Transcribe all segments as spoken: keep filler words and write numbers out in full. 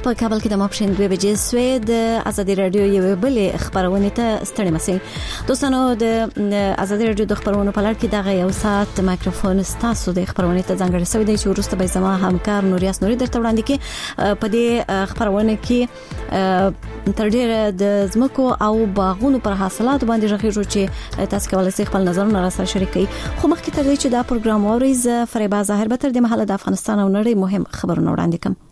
په کابل کې د ماپښین دوه بجې سوې د ازادي رادیو یو بلې خبرونه ته ستړي مسئ دوستانو د ازادي رادیو د خبرونو په لړ کې دغه یو ساعت مایکروفون ستاسو د خبرونه ته ځانګړی شوی دی چې وروسته به زما همکار نوریاس نوري درته وړاندې کړي په دې خبرونه کې تر ډیره د زمکو او باغونو پر حاصلات باندې راغیږو چې تاسو کولای شئ خپل نظرونه را سره شریک کړئ خو مخکې تر دې چې دا پروګرام وریز فریبا ظاهر به تر دې مهاله د افغانستان او نړۍ مهم خبرونه وړاندې کوم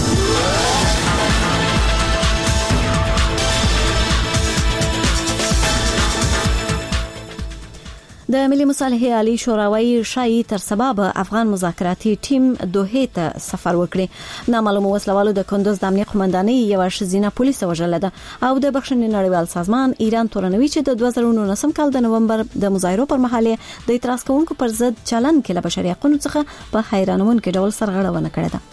د ملي مصالحې عالی شوراوي شایي تر سبب افغان مذاکراتي ټیم دوه ته سفر وکړي نامعلوم وسلوالو د کندوز د امنیه قومندانۍ یو شزینه پولیس وژل ده او د بخښنې نړیوال سازمان ایران تورنوي چې د دوه زره و نولس کال د نومبر د مظاهرو پر مهال د اعتراض کوونکو پر ضد چلن کې له بشري حقوقو څخه په حیرانونکي ډول سرغړونه کړې ده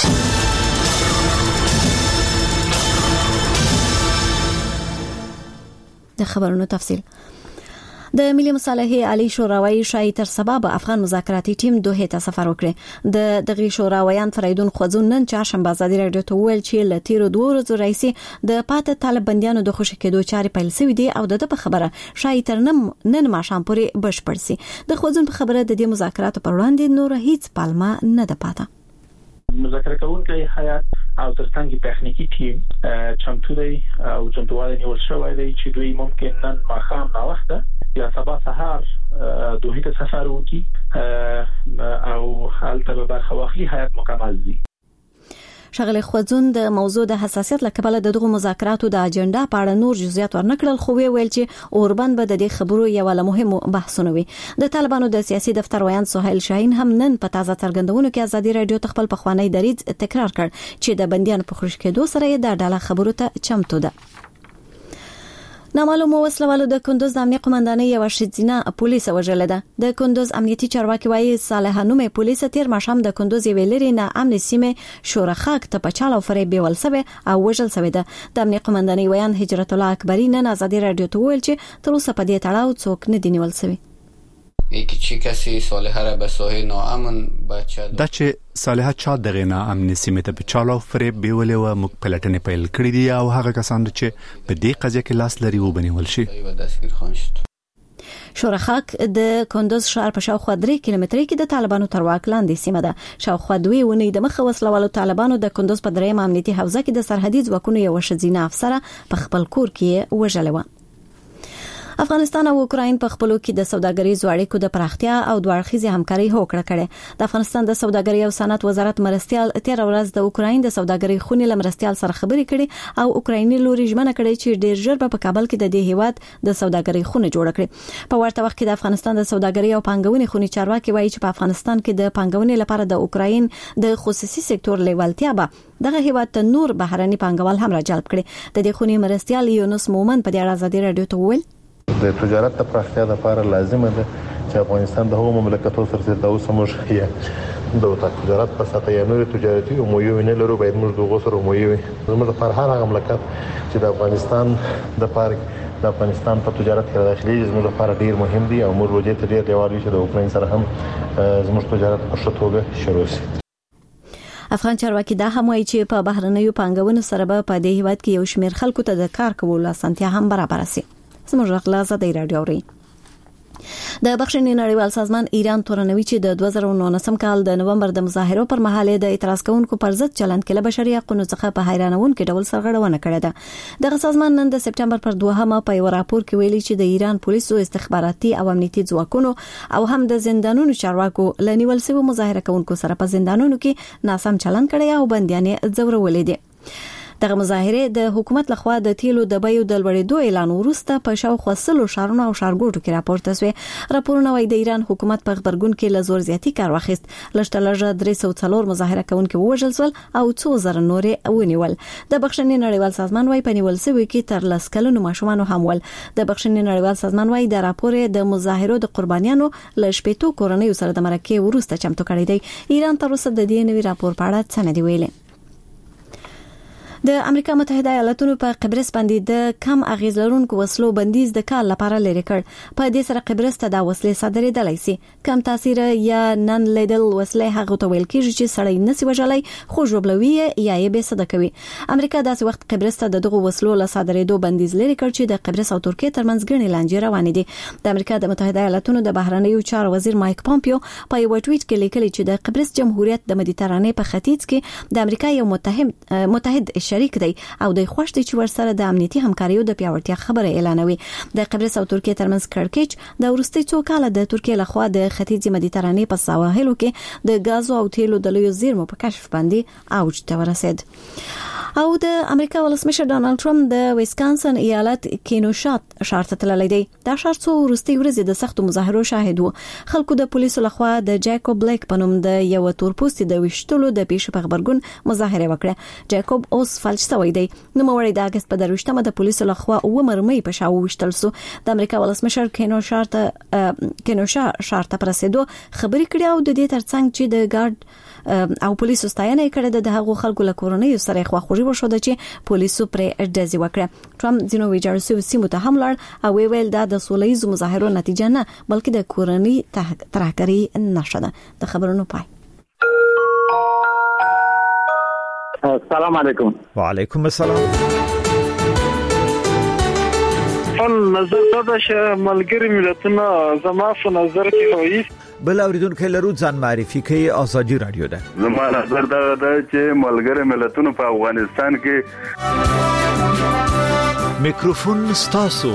د خبرونو تفصیل د ملي مصالحې عالی شوراوي شایي تر سبب افغان مذاکراتي ټیم دوه ته سفر وکړي د دغه شوراویان فریدون خوځون نن چهارشنبه ازادي رادیو ته ویل چې لتیرو دوه ورځې راځي د پاتې طالب بنديانو د خوشی کېدو چارې پیل شوې دي او د په خبره شایي تر نن نن ماښام پورې بشپړ سي د خوځون په خبره د دې مذاکراتو پر وړاندې نور هیڅ پالما نه ده پاته مذاکره کوونکي هیئت او ترڅنګ تخنیکی ټیم چمتو دی او چمتووالی نیول شوی دی چې دوی ممکن نن ماښام نا وخته یا سبا سهار دوه ته سفر وکړي او هلته به برخه واخلي هیئت مکمل دي شغله خوځون د موضوع د حساسیت لکبل دغه مذاکراتو د اجنډا په اړه نور جزئیات ورنکړل خو ویل چې اوربند به د دې خبرو یو له مهمو بحثونه وي د طالبانو د سیاسي دفتر ویان سهیل شاهین هم نن په تازه څرګندونو کې ازادي رادیو خپل پخوانی دریځ تکرار کړ چې د بنديانو په خوش کېدو سره د ډاله خبرو ته چمتو ده نامعلوم وسلوالو د کندوز د امنیه قومندانۍ یو شزینه پولیس وژل ده د کندوز امنیتي چارواکي وايي صالح نومې پولیس تیر ماښام د کندوز ویلری نه امن سیمه شورخاک ته پچاله فریب بیول سوي او وژل سوي ده د امنیه قومندانۍ ویان هجرت الله اکبری نن ازادي رادیو ته ویل چې تر اوسه په دې تړاو څوک نه دی نیول سوي یکی چی کسی صالحه را به ساحه ناامن بچه دا چې صالحه چا دغه ناامن سیمه ته بچاله فریب بیولې و مخ پلټنې پیل کړې دي او هغه کسان چې په دې قضیه کې لاس لري و بنول شي شورخاک د کندوز ښار په شاوخوا درې کیلومترۍ کې د طالبانو تر واک لاندې سیمه ده شاوخوا دوی ونې د مخ وسلوالو طالبانو د کندوز په درېیم امنیتي حوزه کې د سرحدي ځواکونو یو شزینه افسر په خپل کور کې وژل و افغانستان او اوکراین په خپلو کې د سوداګریزو اړیکو د پراختیا او دوړخیزه همکاري هوکړه کړې د افغانستان د سوداګرۍ او صنعت وزارت مرستيال تیر ورځ د اوکراین د سوداګرۍ خونې لمرستيال سره خبرې کړې او اوکرایني لوري ژمنه کړې چې ډیر ژر په کابل کې د دې هیواد د سوداګرۍ خونه جوړ کړي په ورته وخت کې د افغانستان د سوداګرۍ او پانګونې خونې چارواکي وایي چې په افغانستان کې د پانګونې لپاره د اوکراین د خصوصي سکتور لیوالتیا به دغه هیواد ته نور بهرني پانګوال هم راجلب کړي د دې خونې مرستيال یونس مومن په دې اړه ازادي رادیو ته ویل د تجارت د پراختیا لپاره لازمه ده چې افغانستان د هغو مملکتونو سره د اوسه موږ یې د تجارت په ساته یا نور تجارتي او مویو نه لرو باید موږ دغه سره مویو زموږ لپاره هر هغه مملکت چې د افغانستان د پارک د افغانستان په تجارت کې داخلي زموږ لپاره ډیر مهم دي او موږ وجه ته ډیر دیوالي چې د اوکراین سره هم زموږ تجارت په ښه توګه شروع شي افغان چارواکي دا هم وایي چې په بهرنیو پانګونو سره به په دې هیواد کې یو شمېر خلکو ته د کار کولو اسانتیا هم برابر شي زموږ غلا زده رادیو ری د بخښنې نړیوال سازمان ایران تورنوي چې د دوه زره و نولس کال د نومبر د مظاهرو پر مهال د اعتراض کوونکو پر ضد چلند کې له بشري حقوقو څخه په حیرانونکي ډول سرغړونه کړې ده دغه سازمان نن د سپټمبر پر دوهمه په یو راپور کې ویلي چې د ایران پولیسو استخباراتي او امنیتي ځواکونو او هم د زندانونو چارواکو لنیول شوی مظاهره کوونکو سره په زندانونو کې ناسم چلند کړی او بنديانې ځورولې دي دغه مظاهره د حکومت لخوا د تیلو د بیو د لوړېدو اعلان وروسته په شاوخوا سلو شهرونو او ښارګوټو کې راپورته شوه راپورونه وايي د ایران حکومت په خبرګون کې له زور زیاتی کار واخیست لږ لږه درې سوه څلور مظاهره کوونکي وژل شول او څو زره نورې ونیول د بخښنې نړیوال سازمان وايي په نیول شوی کې تر لس کلونو ماشومان هم ول د بخښنې نړیوال سازمان وايي د راپور د مظاهرو د قربانیانو له شپېتو کورنیو سره د مرکه وروسته چمتو کړی دی ایران تر اوسه د دې نوي راپور په اړه څه نه دی ویلي د امریکا متحده ایالاتونو په قبرس باندې د کم اغیز لرونکو وسلو بندیز د کال لپاره لري کړ. په دې سره قبرس ته د وسلې صادرېدلای شي. کم تاثیر یا نن لیدل وسلې هغه ته ویل کیږي چې سړی نسی وژلای خو ژوبلوي یا یې به صد کوي. امریکا داسې وخت قبرس ته دغه وسلو له صادرېدو بندیز لري کړ چې د قبرس او ترکیه ترمنځ ګڼې لانجې روانې دي. د امریکا د متحده ایالاتونو د بهرنیو چارو وزیر مایک پومپیو په یو ټویټ کې لیکلي چې د قبرس جمهوریت د مدیترانې په ختیځ کې د امریکا یو متحد متحد شریک دی او د خوشتي چې ورسره د امنیتي همکاریو د پیاوړتیا خبره اعلانوي. د قبرس او ترکیه ترمنځ کړکېچ د ورستي څو کاله د ترکیه لخوا د ختیځ مدیترانې په سواحلو کې د غاز او تیلو د لوی زیرمو په کشف باندې اوج ته ورسید. او د امریکا ولسمشر ډانلډ ټرمپ د ویسکانسن ایالت کینوشات ښار ته تللی دی. دا ښار څو ورستي ورځې د سختو مظاهرو شاهد وو. خلکو د پولیسو لخوا د جیکوب بلیک په نوم د یو تورپوستي د وشتلو د پیښې په خبرګون مظاهره وکړه. جیکوب اوس فلج شوی دی. نو موري د اگست په دروشتمه د پولیسو لخوا او مرمۍ په شاو وشتل سو. د امریکا ولسمشر کینوشات کینوشا ښار ته پرسیدو خبرې کړې او د دې ترڅنګ چې د ګارد او پولیسو ستاینه کړې د هغو خلکو له کورنۍ سره خواخوږي وشو چې پولیسو پرې ډزې وکړه. ټرمپ ځینو ویجاړ سیمو ته هم لاړ او ویل دا د سولهییزو مظاهرو نتیجه نه بلکې د کورنۍ ترهګرۍ نښه ده. د خبرونو پای. السلام علیکم. وعلیکم السلام. فن نظر دا چې ملګری ملتونه زما په نظر کې وایي بل اوریدونکو لرو ځان معرفي کوي. ازادي رادیو ده. زما نظر دا ده چې ملګری ملتونه په افغانستان کې میکروفون ستاسو.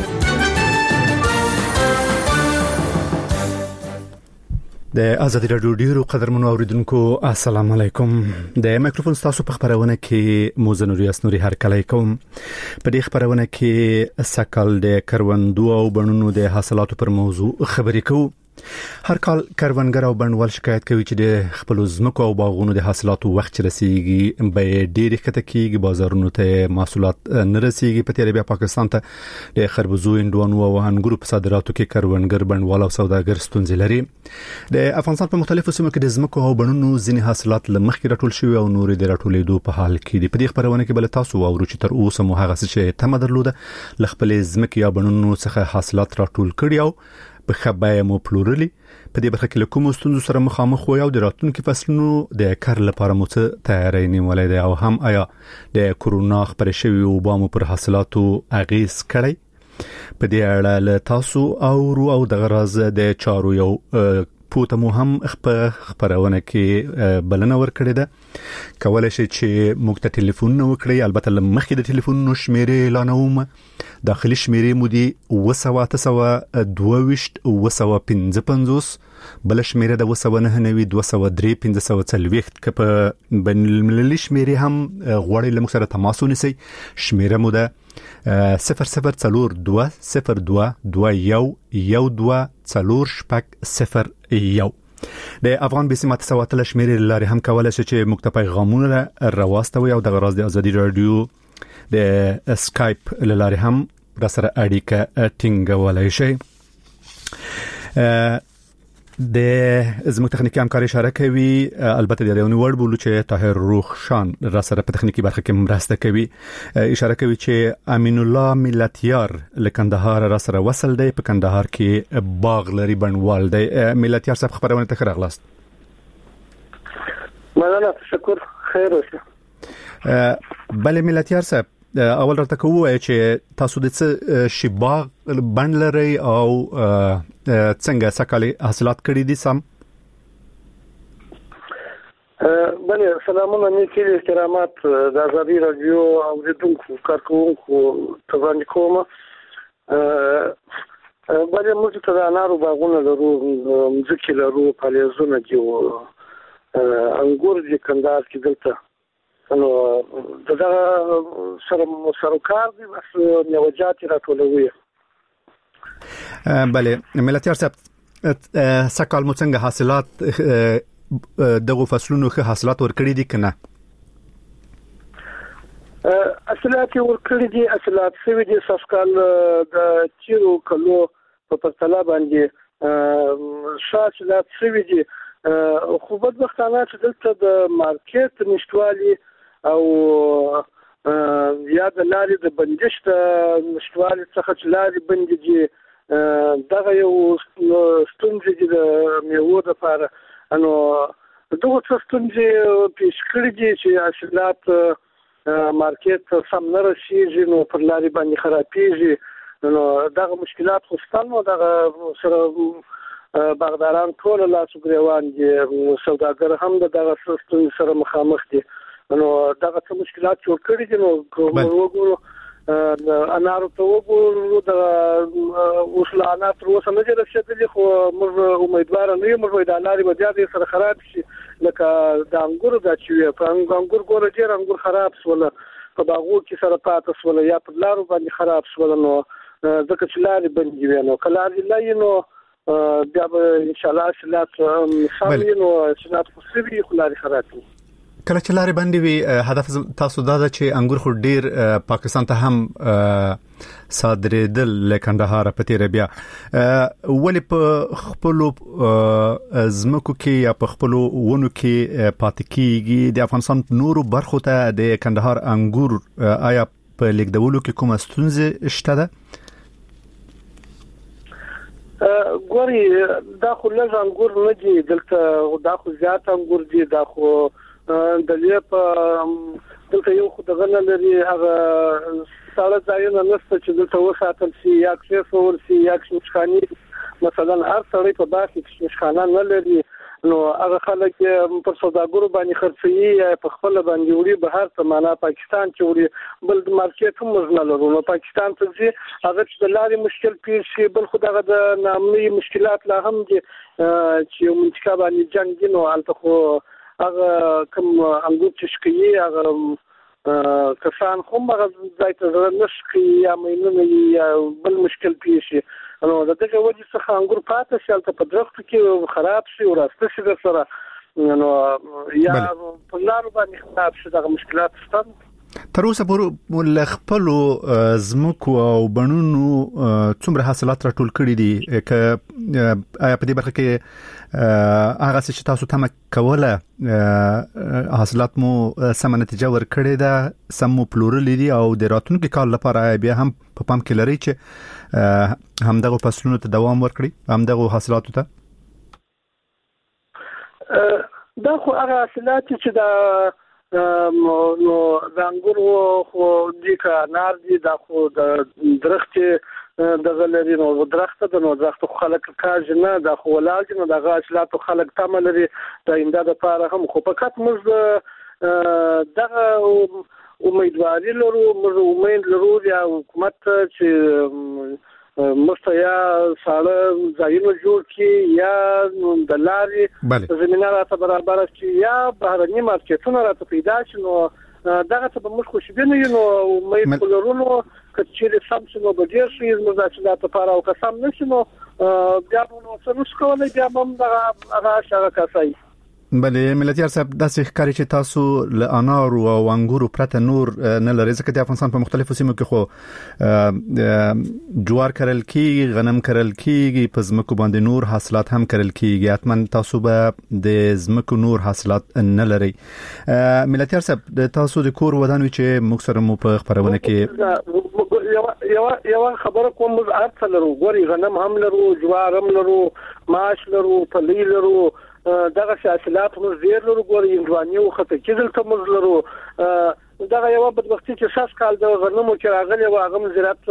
د ازادي رادیو ډیرو قدرمنو اوریدونکو السلام علیکم. د میکروفون ستاسو په خبرونه کې موزه نوري اسنوري هر کله کوم. په دې خبرونه کې سکل د کروندو او بڼونو د حاصلاتو پر موضوع خبرې کوو. هر کال کروندګر او بڼوال شکایت کوي چې د خپل زمکو او باغونو د حاصلاتو وخت رسیدي به ډېر ښکته کیږي، بازارونو ته محصولات نه رسیدي. په تیر بیا پاکستان ته د خربوزو، هندوانو او انګورو په صادراتو کې کروندګر، بڼوال او سوداګر ستونزې لري. د افغانستان په مختلفو سیمو کې د زمکو او بڼونو ځینې حاصلات لمخکې راټول شوي او نور د راټولېدو په حال کې دي. په دې خبرونه کې بل تاسو واورو چې تر اوسه مو هغه څه چې تمه درلوده ل خپل زمکو یا بڼونو څخه حاصلات راټول کړي او په خبره مو پلورلي. په دې برخه کې له کومو ستونزو سره مخامخ وو او د راتلونکو فصلونو د کار لپاره مو څه تیاری نیولې ده او هم آیا د کورونا خبرې شوی او بامو پر حاصلاتو اغیز کړی؟ په دې اړه له تاسو او او د غراز د چارو یو پوته مو هم خبرونه کې بلنه ورکړې ده. کولای شئ چې موږ ته ټلیفون وکړئ. البته لمخې د ټلیفون شمیرې اعلانوم. داخلي شمیرې مو دی وسوه تسوه دوويشت وسوه پنځه پنځوس، بل شمیره د وسوه نه نوي دوسوه درې پنځه سوه څلوېښت. که په بین المللي شمیرې هم غواړئ له موږ سره تماس ونیسئ. شمیره مو ده صفر صفر څلور دوه صفر دوه دوه یو یو دوه څلور شپږ صفر یو. د افغان بیسي ماته سواتل شمیرې لري هم کولای شي چې موږ ته پیغامونه راواستوي او د غراز د ازادي رادیو د سکایپ لاره هم را سره اړیکه ټینګولای شي. د زموږ تخنیکی همکاري اشاره کوي. البته د یو وړ بولو چې طاهر روخشان را سره په تخنیکی برخه کې مرسته کوي. اشاره کوي چې امین الله ملتیار له کندهار را سره وصل دی. په کندهار کې باغ لري، بڼوال دی. ملتیار صاحب خبرونه ته راغلاست. مننه، تشکر، خیر اوسه. بله ملتیار صاحب، اول راته کوو چې تاسو د څه شی باغ بڼ لري او څنګه سکالي حاصلات کړی دي؟ سم بله، سلامونه، نیکی احترامات د ازادي رادیو اوریدونکو کارکوونکو ته وړاندې کوم. بله، موږ ته د انارو باغونه لرو، مځکې لرو، پالیزونه دي، انګور دي کندهار کې دلته. نو دغه سره سروکار دي، بس میوجات راټولوي. بله ملتیار صاحب، سکال مو څنګه حاصلات دغه فصلونو ښه حاصلات ورکړي دي کنه؟ حاصلات ورکړي دي، حاصلات سوي دي. سکال د چیرو کلو په پرتله باندې حاصلات سوي دي. خو بدبختانه چې دلته د مارکیټ نشټوالي او یا د لارې د بندش د نشټوالي څخه چې لارې بندې دي دغه یو ستونزې دي د میوو لپاره. نو دغه څه ستونزې پیش کړي دي چې حاصلات مارکیټ سم نه رسیږي، نو پر لارې باندې خرابېږي. نو دغه مشکلات خو شته، نو دغه سره باغداران ټول لاس ګریوان دي، سوداګر هم دغه ستونزې سره مخامخ دي. نو دغه څه مشکلات جوړ کړي دي. نو وګورو انارو ته وګورو د اوس لا انار تر اوسه نه دي رسېدلي، خو موږ امیدوار نه یو موږ د لارې به زیات سره خراب شي. لکه د انګورو دا چې په انګور ګوره ډېر انګور خراب شول، په باغو کې سره پاتې شول یا په لارو باندې خراب شول. نو ځکه چې لارې بندې وي، نو که لارې لایي نو بیا به انشاءالله حاصلات سم وي. نو حاصلات خو ښه وي، خو لارې خراب وي. کله چې لارې بندې وي، هدف تاسو دا ده چې انګور خو ډیر پاکستان ته هم صادرېدل له کندهار په تیر بیا ولې په خپل زمکو کې یا په خپل ونو کې پاتې کیږي؟ د افغانستان نورو برخو ته د کندهار انګور آیا په لیکدولو کې کومه ستونزه شته ده؟ ګوري دا خو لږ انګور نه دي دلته، دا خو زیات انګور دي. دا خو د لیپ دلته یو خو دغه نه لري، هغه ساړه ځایونه نشته چې دلته وساتل شي یا کښېښول شي یا کښېنشخاني. مثلا هر سړی په باغ کې کښېنشخانه نه لري، نو هغه خلک پر سوداګرو باندې خرڅوي یا په خپل باندې وړي بهر ته، معنا پاکستان چې وړي. بل د مارکیټ هم موږ نه لرو، نو پاکستان ته ځي هغه چې د لارې مشکل پیښ شي. بل خو دغه د نامني مشکلات لا هم دي چې یو منطقه باندې جنګ دي، نو هلته خو هغه کوم انګور چې شکوي هغه کسان خو هغه ځای ته نه شکوي یا مینونه یا بل مشکل پیښ شي. نو د دغه وجې څخه انګور پاتې شي هلته په درختو کې خراب شي او راسته شي در سره، نو یا په لارو باندې خراب شي. دغه مشکلات شته. تر اوسه پورې له خپلو ځمکو او بڼونو څومره حاصلات راټول کړي دي؟ که آیا په دې برخه کې هغه څه چې تاسو تمه کوله حاصلات مو سمه نتیجه ورکړې ده، سم مو پلورلي دي، او د راتلونکي کال لپاره بیا هم په پام کې لرئ چې همدغه فصلونو ته دوام ورکړي، همدغه حاصلاتو ته؟ دا خو هغه حاصلات چې د نو د انګورو خو دي که انار دي، دا خو د درخت دغه لري. نو درخت د نو درخت خو خلک کاږي نه، دا خو ولاړ دي. نو دغه حاصلاتو خلک تمه لري د آینده دپاره هم. خو فقط موږ دغه امیدواري لرو، موږ امید لرو یا حکومت چې موږ ته یا ساړه ځایونه جوړ کړي یا د لارې زمینه راته برابره کړي یا بهرني مارکیټونه راته پیدا شي. نو دغه ته به موږ خوشبینه یو. نو امید خو لرو، نو که چیرې سم شي نو به ډېر ښه زموږ د حاصلاتو لپاره، او که سم نه شي نو بیا به نو څه نشو کولی، بیا به هم دغه هغه هغه کاسه وي. بلې ملتیار صاحب، داسې ښکاري چې تاسو له انارو او انګورو پرته نور نه لرئ، ځکه د افغانستان په مختلفو سیمو کې خو جوار کرل کیږي، غنم کرل کیږي، په ځمکو باندې نور حاصلات هم کرل کیږي. حتما تاسو به د ځمکو نور حاصلات نه لرئ. ملتیار صاحب، تاسو د کور ودان وي چې موږ سره مو په خبرونه کې یو یو خبره کوم، موږ هر څه لرو. ګوري غنم هم لرو، جوار هم لرو، ماش لرو، پلی لرو، دغه حاصلات موږ ډېر لرو. ګوري هندوانې او خټکي دلته موږ لرو. دغه یو بدبختي چې ساس کال د غنمو کې راغلی و، هغه زراعت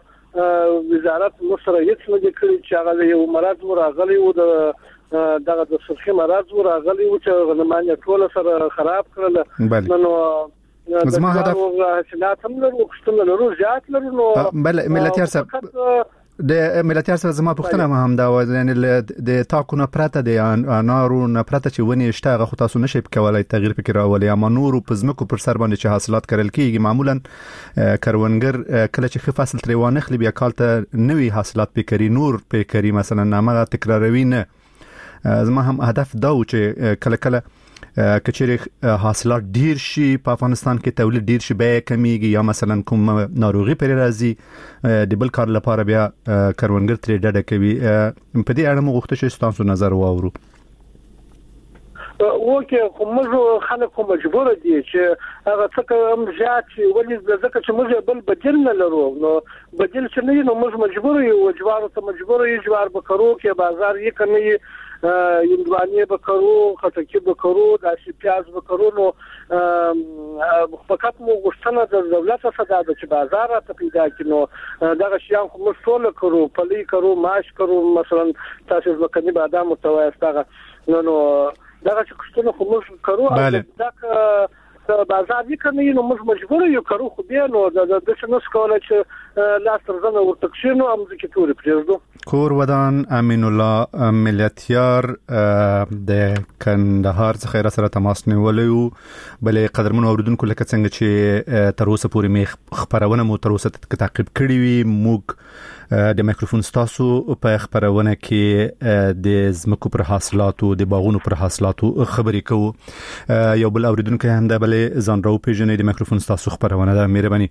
وزارت موږ سره هیڅ نه دی کړی چې هغه یو مرض مو راغلی و، د دغه د سرخي مرض مو راغلی و چې غنمان یې ټول سره خراب کړل. نو زما هدف حاصلات هم لرو، کښتونه لرو، زیات لرو. نو بل ملتیار صاحب، د ملتیار صاحب زما پوښتنه هم دا و، یعنی د تاکو نه پرته، د انارو نه پرته چې ونې شته، هغه خو تاسو نشئ کولای تغییر پکې راولئ. اما نورو په ځمکو پر سر باندې چې حاصلات کرل کیږي، معمولا کروندګر کله چې ښه فصل ترې وانخلي بیا کال ته نوي حاصلات پې کوي، نور پې کوي، مثلا هغه تکراروي نه. زما هم هدف دا و چې کله کله کچېرې حاصلات ډیر شي په افغانستان کې، تولید ډیر شي، بیه کمیږي، یا مثلا کوم ناروغي پرې راځي، د بل کار لپاره بیا کروندګر ترې ډډه کوي. په دې اړه موږ غوښتل چې تاسو نظر واورو. وکه موږ خلک مجبور دي چې هغه څه هم زیات ولې ځکه چې موږ بل بدیل نه لرو نو بدیل چې نه نو موږ مجبور یو جوار ته مجبور یو جوار بکرو کې بازار یې کني یندوانې بکرو خټکی بکرو داسې پیاز بکرو نو فقط مو غوښتنه د دولت څخه ده چې بازار ته پیدا کړو دغه شیان خو موږ ټول کړو پلی کړو ماش کړو مثلا تاسو ځکه بادام متوایستغه نو نو دغه څه کوښتنه خو موږ کړو دا بازار یې کني نو موږ مجبور یو کړو خو بیا نو د د څه نس کولای چې لاس ترزنه ورته کښینو هم ځکه توري پرېږدو کور ودان امین الله ملتیار د کندهار څخه را سره تماس نیولیو بلې قدرمن اوریدونکو لکه څنګه چې تر اوسه پورې می خبرونه مو تر اوسه تعقیب کړی وي موږ د میکروفون ستاسو په خبرونه کې د زمکو پر حاصلاتو د باغونو پر حاصلاتو خبرې کوو یو بل اوریدونکو هم د بلې ځان راو پیژنې د میکروفون ستاسو خبرونه ده مهرباني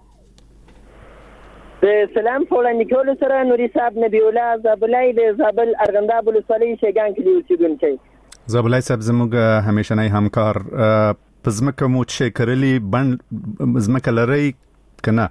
سلام فولان نیکول سره نوري صاحب نبی الله زابلای د زابل ارغنداب ولسوالۍ شګان کې اوسیدونکي زابلای صاحب زموږ همیشنی همکار په زمکه مو چې کرلی بند زمکه لري کنه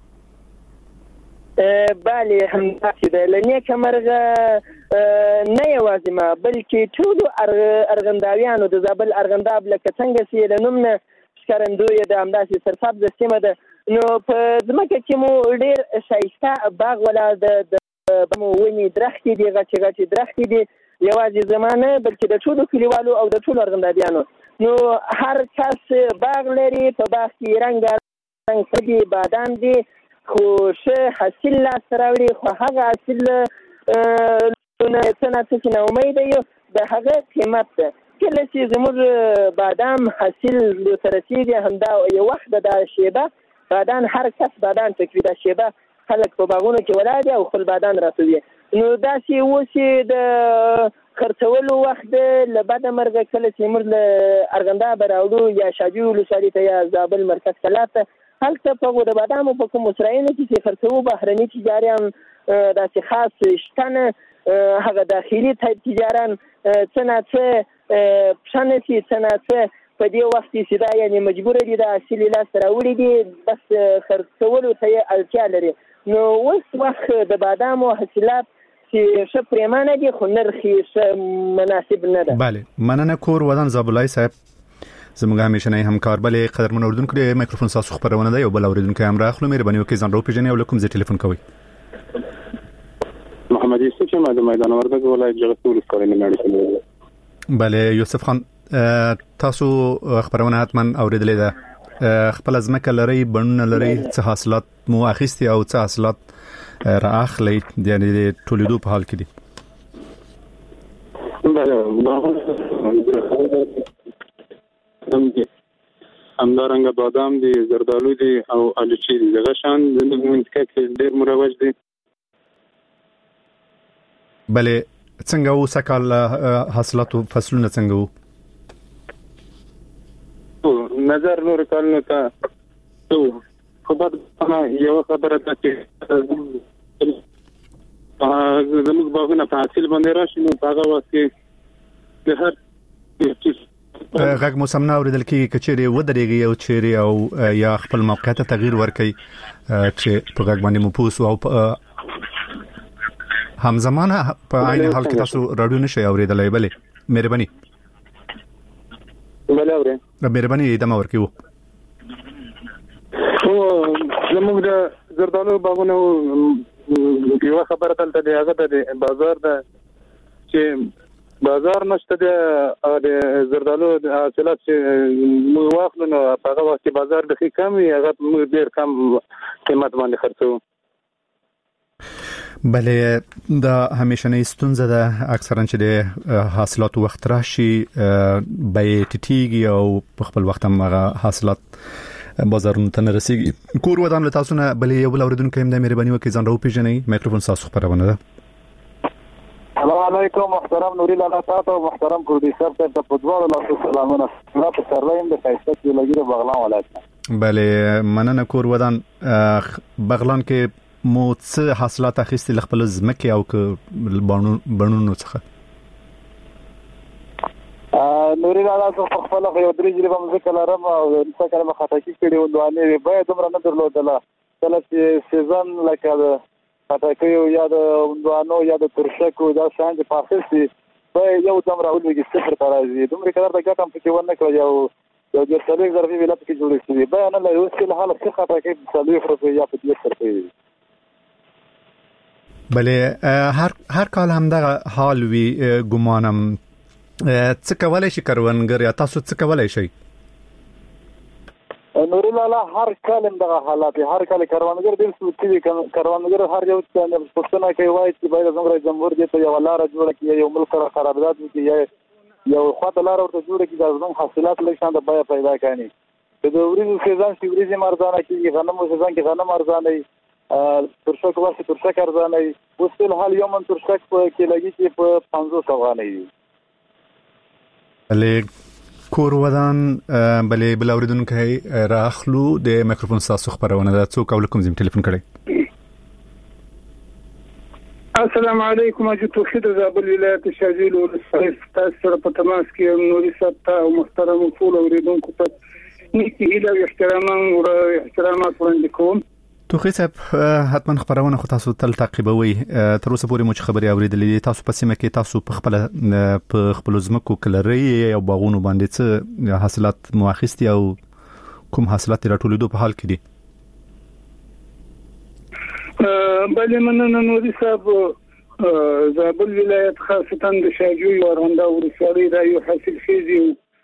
بله همداسې ده لنیه کمرغه نه یوازې ما بلکې ټولو ارغنداویانو د زابل ارغنداب لکه څنګه چې له نوم نه ښکارندوی د همداسې سرسبزه سیمه ده نو په ځمکه کې مو ډېر ښایسته باغ ولا د مو ونې درختې دي غټې غټې درختې دي یوازې زما نه بلکې د ټولو کلیوالو او د ټولو ارغندابیانو نو هر کس باغ لري په باغ کې رنګ رنګ بادام دي خو شه حاصل لا سراوړي خو هغه حاصل نه څنګه چې نه امید یو د هغه قیمت ده کله چې زموږ بادام حاصل لوترسیږي همدا یو وخت د شیبه بادام هر کس بادام تکوي د شیبه خلک په باغونو کې ولاړ او خپل بادام راتوي نو دا چې اوسې د خرڅولو وخت له بعد مرګ کله چې موږ ارغنداب راوړو یا شاجو ولسوالۍ ته یا زابل مرکز کلاته هلته په د بادامو په کوم اسرائیل کې خرڅو بهرني تجاریان داسې خاص شتنه هغه داخلي تجاران څنګه پښنه څنګه په دې وخت کې دا یعنی مجبور دي د اصلي لاس راوړي دي بس خرڅولو ته اړتیا لري نو اوس وخت د بادامو حاصلات چې ښه پریمانه دي خو نرخ یې مناسب نه ده بله مننه کور ودان زابلای صاحب زموږ همیشنی همکار بلې قدرمن اوریدونکو د میکروفون تاسو خبرونه ده یو بل اوریدونکو هم راخلو مهرباني وکړئ ځان راو پیژنئ او کوم ځای ټلیفون کوئ محمد یوسف یم د میدان وردګ ولایت جغتو ولسوالۍ نه مېړی بلې یوسف خان تاسو خبرونه حتما اوریدلې ده خپل ځمکه لري بڼونه لري څه حاصلات مو اخیستي او څه حاصلات را اخلي یعنی د تولیدو په حال کې دي همدارنګه بادام دي زردالو دي او الوچي دي دغه شان د منطقه کې ډېر مروج دي بلې څنګه و سکال حاصلاتو فصلونه څنګه و نظر نور کالونو ته تو خو بعد انا یو خبره ده چې زموږ باغونه په حاصل باندې راشي نو هغه وخت کې د هر غږ موسم نه اوریدل کېږي کچېرې ودرېږي او چیرې او یا خپل موقعیت ته تغییر ورکړي چې په غږ باندې مو پوسو او همزمانه په عین حال کې تاسو رادیو نشئ اوریدلای بلې مهرباني بلې اورې مهرباني دمه ورکیو او زموږ د زردالو باغونو یو خبره دلته دی هغه د بازار د چې بازار نشته د زردالو حاصلات چې مو واخلو نو په هغه وخت کې بازار ډېر کم وي هغه ډېر کم قیمت باندې خرڅو بلې دا همیشنی ستونزه ده اکثرا چې د حاصلاتو وخت راشي بیې ټیټیږي او په خپل وخت هم هغه حاصلات بازارونو ته نه رسیږي کور ودان له تاسو نه بلې یو بل اوریدونکو هم د مهرباني وکړئ ځان راو پیژنئ میکروفون تاسو خبرونه ده السلام علیکم محترم نوري لالا تاسو محترم پروډوسر ته په دوه لاسو سلامونه را په سرلایم د پایسته کې لګیره بغلان ولایت بلې مننه کور ودان بغلان کې مو څه حاصلات اخیستي خپل ځمکه او ک بڼونو څخه نوري لالا څه خپل یو درې جریبه مزه لرم او څه کلمه خټکی کړي ودوانې به دومره نه درلودله کله چې سیزن لکه خټکی یا د ودوانو یا د ترشکو دا شان چې پاخه سي به یو دم راولېږي صفر ته راځي دومره کله د ګټم پکې ونه کړ یو یو د څلور ظرفي ویلا پکې جوړې شي به نه له اوس له حاله څه خټکی څلور روپۍ یا په دې سره بله هر هر کال هم دغه حال وی ګمانم څه کولای شي کروندګر یا تاسو څه کولای شي نوري لالا هر کال هم دغه حالات هر کال کروندګر د سوتي کروندګر هر یو څه پښتنه کوي وایي چې باید زموږ جمهور دې ته یو لار جوړه کړي یو ملک سره قرارداد وکړي یو خاطر لار ورته جوړه کړي د زموږ حاصلات لښان د بیا پیدا کړي د ورځې سیزن چې ورځې مرزانه کیږي غنمو سیزن کې غنم ارزانه ترشک واسه ترشک ارزانه اوس په حال یو من ترشک په کې لګي چې په پنځوس افغانۍ دی بلې کور ودان بلې بل اوریدونکو راخلو د مایکروفون تاسو خبرونه دا څوک او کوم زم ټلیفون کړی السلام علیکم اجو توحید زابل ولایت شاجیل او تاسو سره په تماس کې نوري صاحب او محترم ټول اوریدونکو ته نیکی اله احترام او احترامات وړاندې کوم توخی صاحب حتما خبرونه خو تاسو تل تعقیبوي تر اوسه پورې مو خبري اوریدلې تاسو په سیمه کې تاسو په خپل په خپل زمکو کلري او باغونو باندې څه حاصلات مواخستي او کوم حاصلات راټولېدو په حال کې دي بلې مننه نوري صاحب زابل ولایت خاصه د شاجوی او ارغنداو ولسوالۍ دا یو حاصل خیزي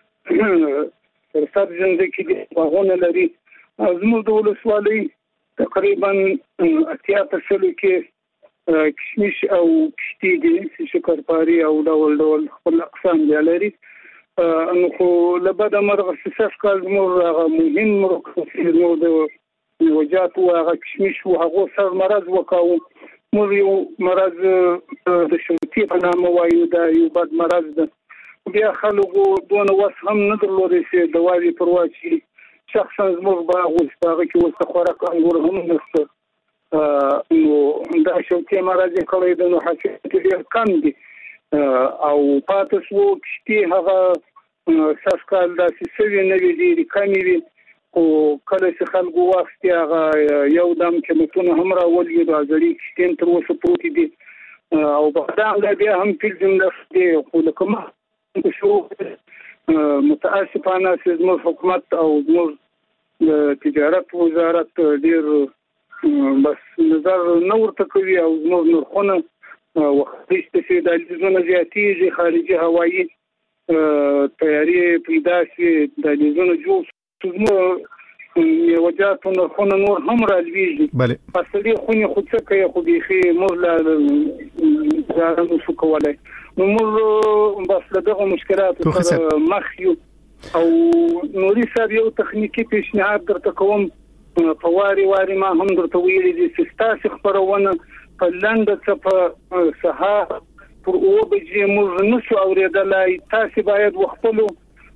تر سر جنځ کې دي باغونه لري زموږ د ولسوالۍ تقریبا اتیا پرسلو کې کشمش او کشتي دي شکرپاري او ډول ډول خپل اقسام دي لري نو خو لبد مرغه سیسف کال مور مهم مرغه نو د وجات او هغه کشمش او هغه سر مرز وکاو مور یو مرز د شوتي په نامه وایو دا یو بد مرز ده بیا خلکو دونه وس هم نه درلودي چې دواوی پرواچی شخصا زموږ باغ اوس باغ کې اوس خوراک انګور هم نشته نو دا شوتي مرز کړی د نو حاصل ډیر کم دي او پاتې وو کشتي هغه ساسکال د سوي نه دي کمی وي او کله چې خلکو وخت هغه یو دم کې متونه هم راولي د ازري کشتین تر اوسه پروت دي او بعدان دا بیا هم په جمله دي خو لکه شو متاسفانه چې زموږ حکومت او زموږ تجارت وزارت ډیر بس نظر نه ورته کوي او زموږ نرخونه وختي چې د لیزونو زیاتېږي خارجي هوایي تیاری پیدا شي د لیزونو جوړ زموږ وجاتو نرخونه نور هم راځي بله اصلي خوني خو څه کوي خو بيخي موږ لا ځانو شو کولای نو موږ بس دغه مشکلات سره مخ یو او نوري صاحب یو تخنیکی پیشنهاد درته کوم په واري واري ما هم درته ویلي دي چې تاسو خبرونه په لنډه څه په سهار پر او بجې موږ نشو اوریدلای تاسو باید وختلو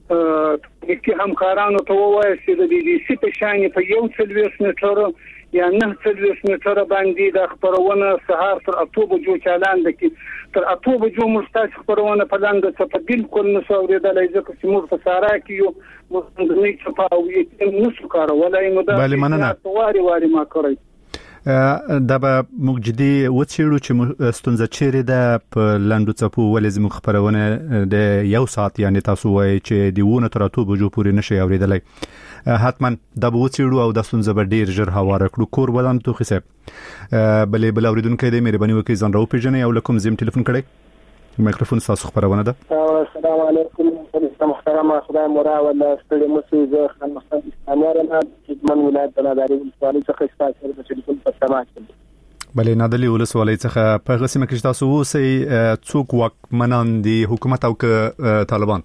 کې همکارانو ته ووایي چې د بي بي سي په شان په یو څلويخ میټر یا نه څلويخ میټر باندې د خبرونه سهار تر اته بجو چالان دي تر اته بجو مستاس خبرونه په لاندې څه په بالکل نشو اوریدلای ځکه چې موږ په سارا کې یو موږ نه څه پاوې نشو کارولای نو دا بله مننه واري واري ما کوي دا به موږ جدي وڅېړو چې ستونزه چیرې ده په لنډو څپو ولې زموږ خبرونه د یو ساعت یعنی تاسو وایي چې د ونه تر اته بجو پورې نشي اوریدلای حتما دا به وڅېړو او د ستونزه به ډیر ژر هواره کړو کور ودان توخی صاحب بلې بل اوریدونکو دې مهرباني وکړئ ځان راوپېژنئ او له کوم زم ټلیفون کړئ مایکروفون تاسو خبرونه ده السلام علیکم محترم خدای مورا ولا ستړي مسو زه خان محمد اسلامي نه من ولایت بناداری ولسوالۍ څخه ستاسو د ټلیفون په سماع کې بلې نادلی ولسوالۍ څخه په غسیمه کې تاسو اوسئ څوک واکمنان دي حکومت او طالبان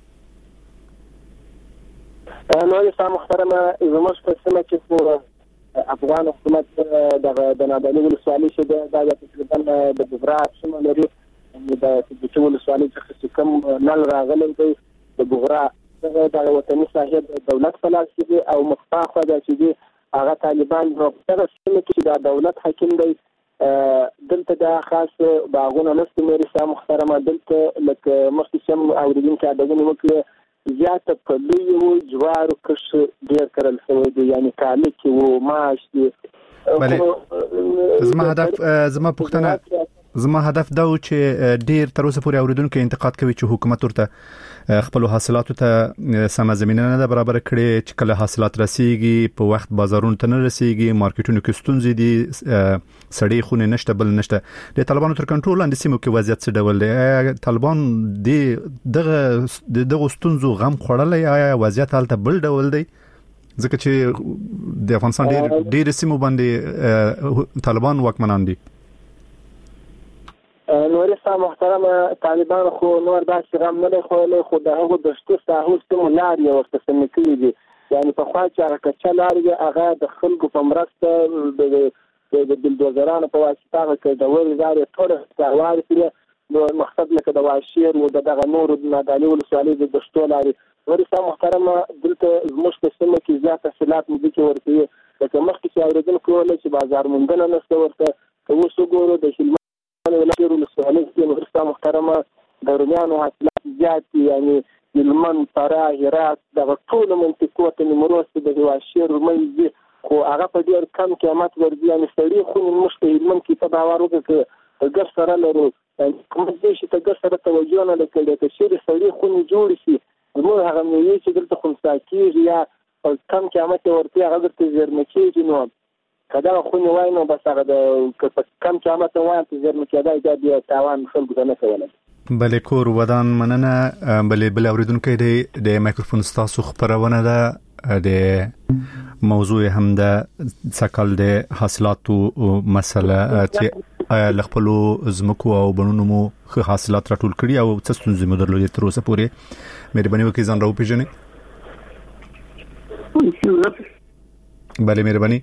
نو د محترم زموږ په سیمه کې افغان حکومت د بناداری ولسوالۍ شه د تقریبا د بغرا سیمه لري د د ولسوالۍ څخه کوم نل راغلی دی د بغرا د وطني صاحب دولت په لاس کې دی او مخفاخه د چې هغه طالبان په هغه سیمه کې د دولت حاکم دی دلته د خاص باغونه نست مې رسا محترمه دلته لکه مخکې سم اوریدونکو دغه وکړه زیاته په لویو جوارو کښ ډېر کرل شوی دی، یعنی کاله کې وو ماش دي. بله زما هدف زما پوښتنه زما هدف دا و چې ډیر تر اوسه پورې اوریدونکو انتقاد کوي چې حکومت ورته خپل حاصلاتو ته سمه زمينه نه برابر کړي، چې کله حاصلات رسیږي په وخت بازارونو ته نه رسیږي، مارکیټونو کې ستونزې دي، سړې خونه نشته بل نشته. د طالبانو تر کنټرول لاندې سیمو کې وضعیت څه ډول دی؟ طالبان د دغه دغه ستونزو غم خوړلې آیا وضعیت حالت بل ډول دی؟ ځکه چې د افغانستان ډېر ډېر سیمو باندې طالبان واکمنان دي. نورستا محترمه طالبان خو نور داسې غم نه دی خوړلی، خو د هغو د شتو ساحو سیمو لارې یې ورته سمې کړي دي. یعنې پخوا چې هغه کچه لارې وې هغه د خلکو په مرسته د بلدوزرانو په واسطه هغه کډولې لارې ټوله هوارې کړې. نو مقصد لکه د واشیر و د دغه نورو د نادعلي ولسوالۍ د دشتو لارې. نورستا محترمه دلته زموږ په سیمه کې زیات تحصیلات مځکې ورکوي، لکه مخکې چې اورېدونکو وویل چې بازار موندنه نشته ورته. که اوس وګورو د هلمند ولایت ولسوالۍ کې نورستا محترمه د رومیانو حاصلات زیات دي، یعنې هلمند، فراه، هرات دغه ټولو منطقو ته نیمروز کې د واشیر منځ دي، خو هغه په ډېر کم قیمت ورځي. یعنې سړي خونې موږ په هلمند کې ته باور وکړه که د ګر سره لرو، حکومت دې شي ته ګر سره توجه نه ده کړې، که چېرې سړي خونې جوړې شي زموږ هغه مېوې چې دلته خنثی کېږي یا په کم قیمت یې ورکوي هغه درته زېرمه کېږي. نو که دغه خونې وای نو بس هغه د که په کم قیمت وایي چې زېرمه کېدای دا بیا تاوان خلکو ته نه کولی. بلې کور ودان مننه. بلې بل اوریدونکي دی د مایکروفون ستاسو خبرونه ده، د موضوع هم د څکل د حاصلاتو مسله چې ل خپل زمکو او بڼونو مو ښه حاصلات راټول کړي او څه ستونزې مو درلودې تر اوسه پورې. مهرباني وکړئ ځان راوپېژنئ. بله مهرباني.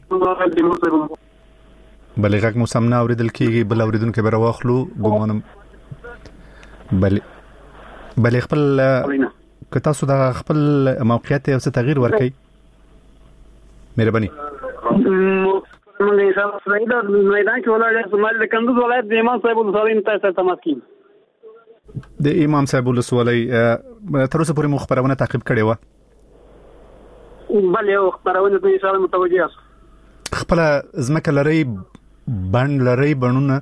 بله غږ مو سم نه اورېدل کېږي، بل اورېدونکی به راواخلو ګمانم. بله بله خپل که تاسو د خپل موقعیت یو څه تغییر ورکړئ مهرباني. موږ یې سره د میدان کې ولاړ یو د کندوز ولایت د امام صاحب ولسوالۍ نه تاسو ته تماس کیم. د امام صاحب ولسوالۍ تر اوسه پورې مو خبرونه تعقیب کړې وه؟ بله یو خبرونه ته ان شاء الله متوجه یاست. خپله ځمکه لرئ، بڼ لرئ، بڼونه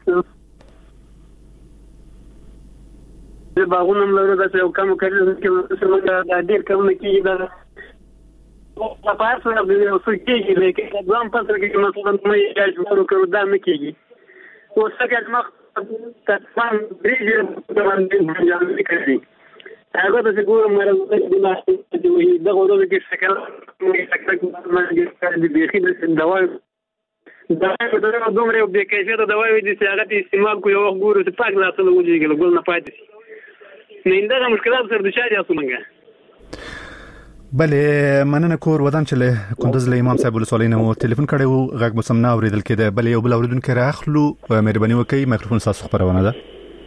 باغونه هم لرو، داسې یو کم کړي چې ډېر کمونه کېږي دا په هر څه یو څه کېږي، لیکن ځان فصل کې مثلا مې جوړ کړو دا نه کېږي. اوس څنګه مخ تاسمان بریج باندې باندې کوي هغه د ګور مرز د ماشين د وی دغه ورځ کې شکل مې شکل د بيخي د دوا دا د دومره د کیفیت د دوا د سیاغت استعمال کو یو ګورو چې پاک ځاتل وځي ګل ګل نه پاتې نه انده مشکلات سره د شاري اسمنګه. بله مننه کور ودان چې له کندوز له امام صاحب ولسوالۍ نه مو ټلیفون کړی و، غږ مو سم نه اورېدل کېده. بله یو بل اورېدونکی راخلو، مهرباني وکړئ مایکروفون ستاسو خبرونه ده.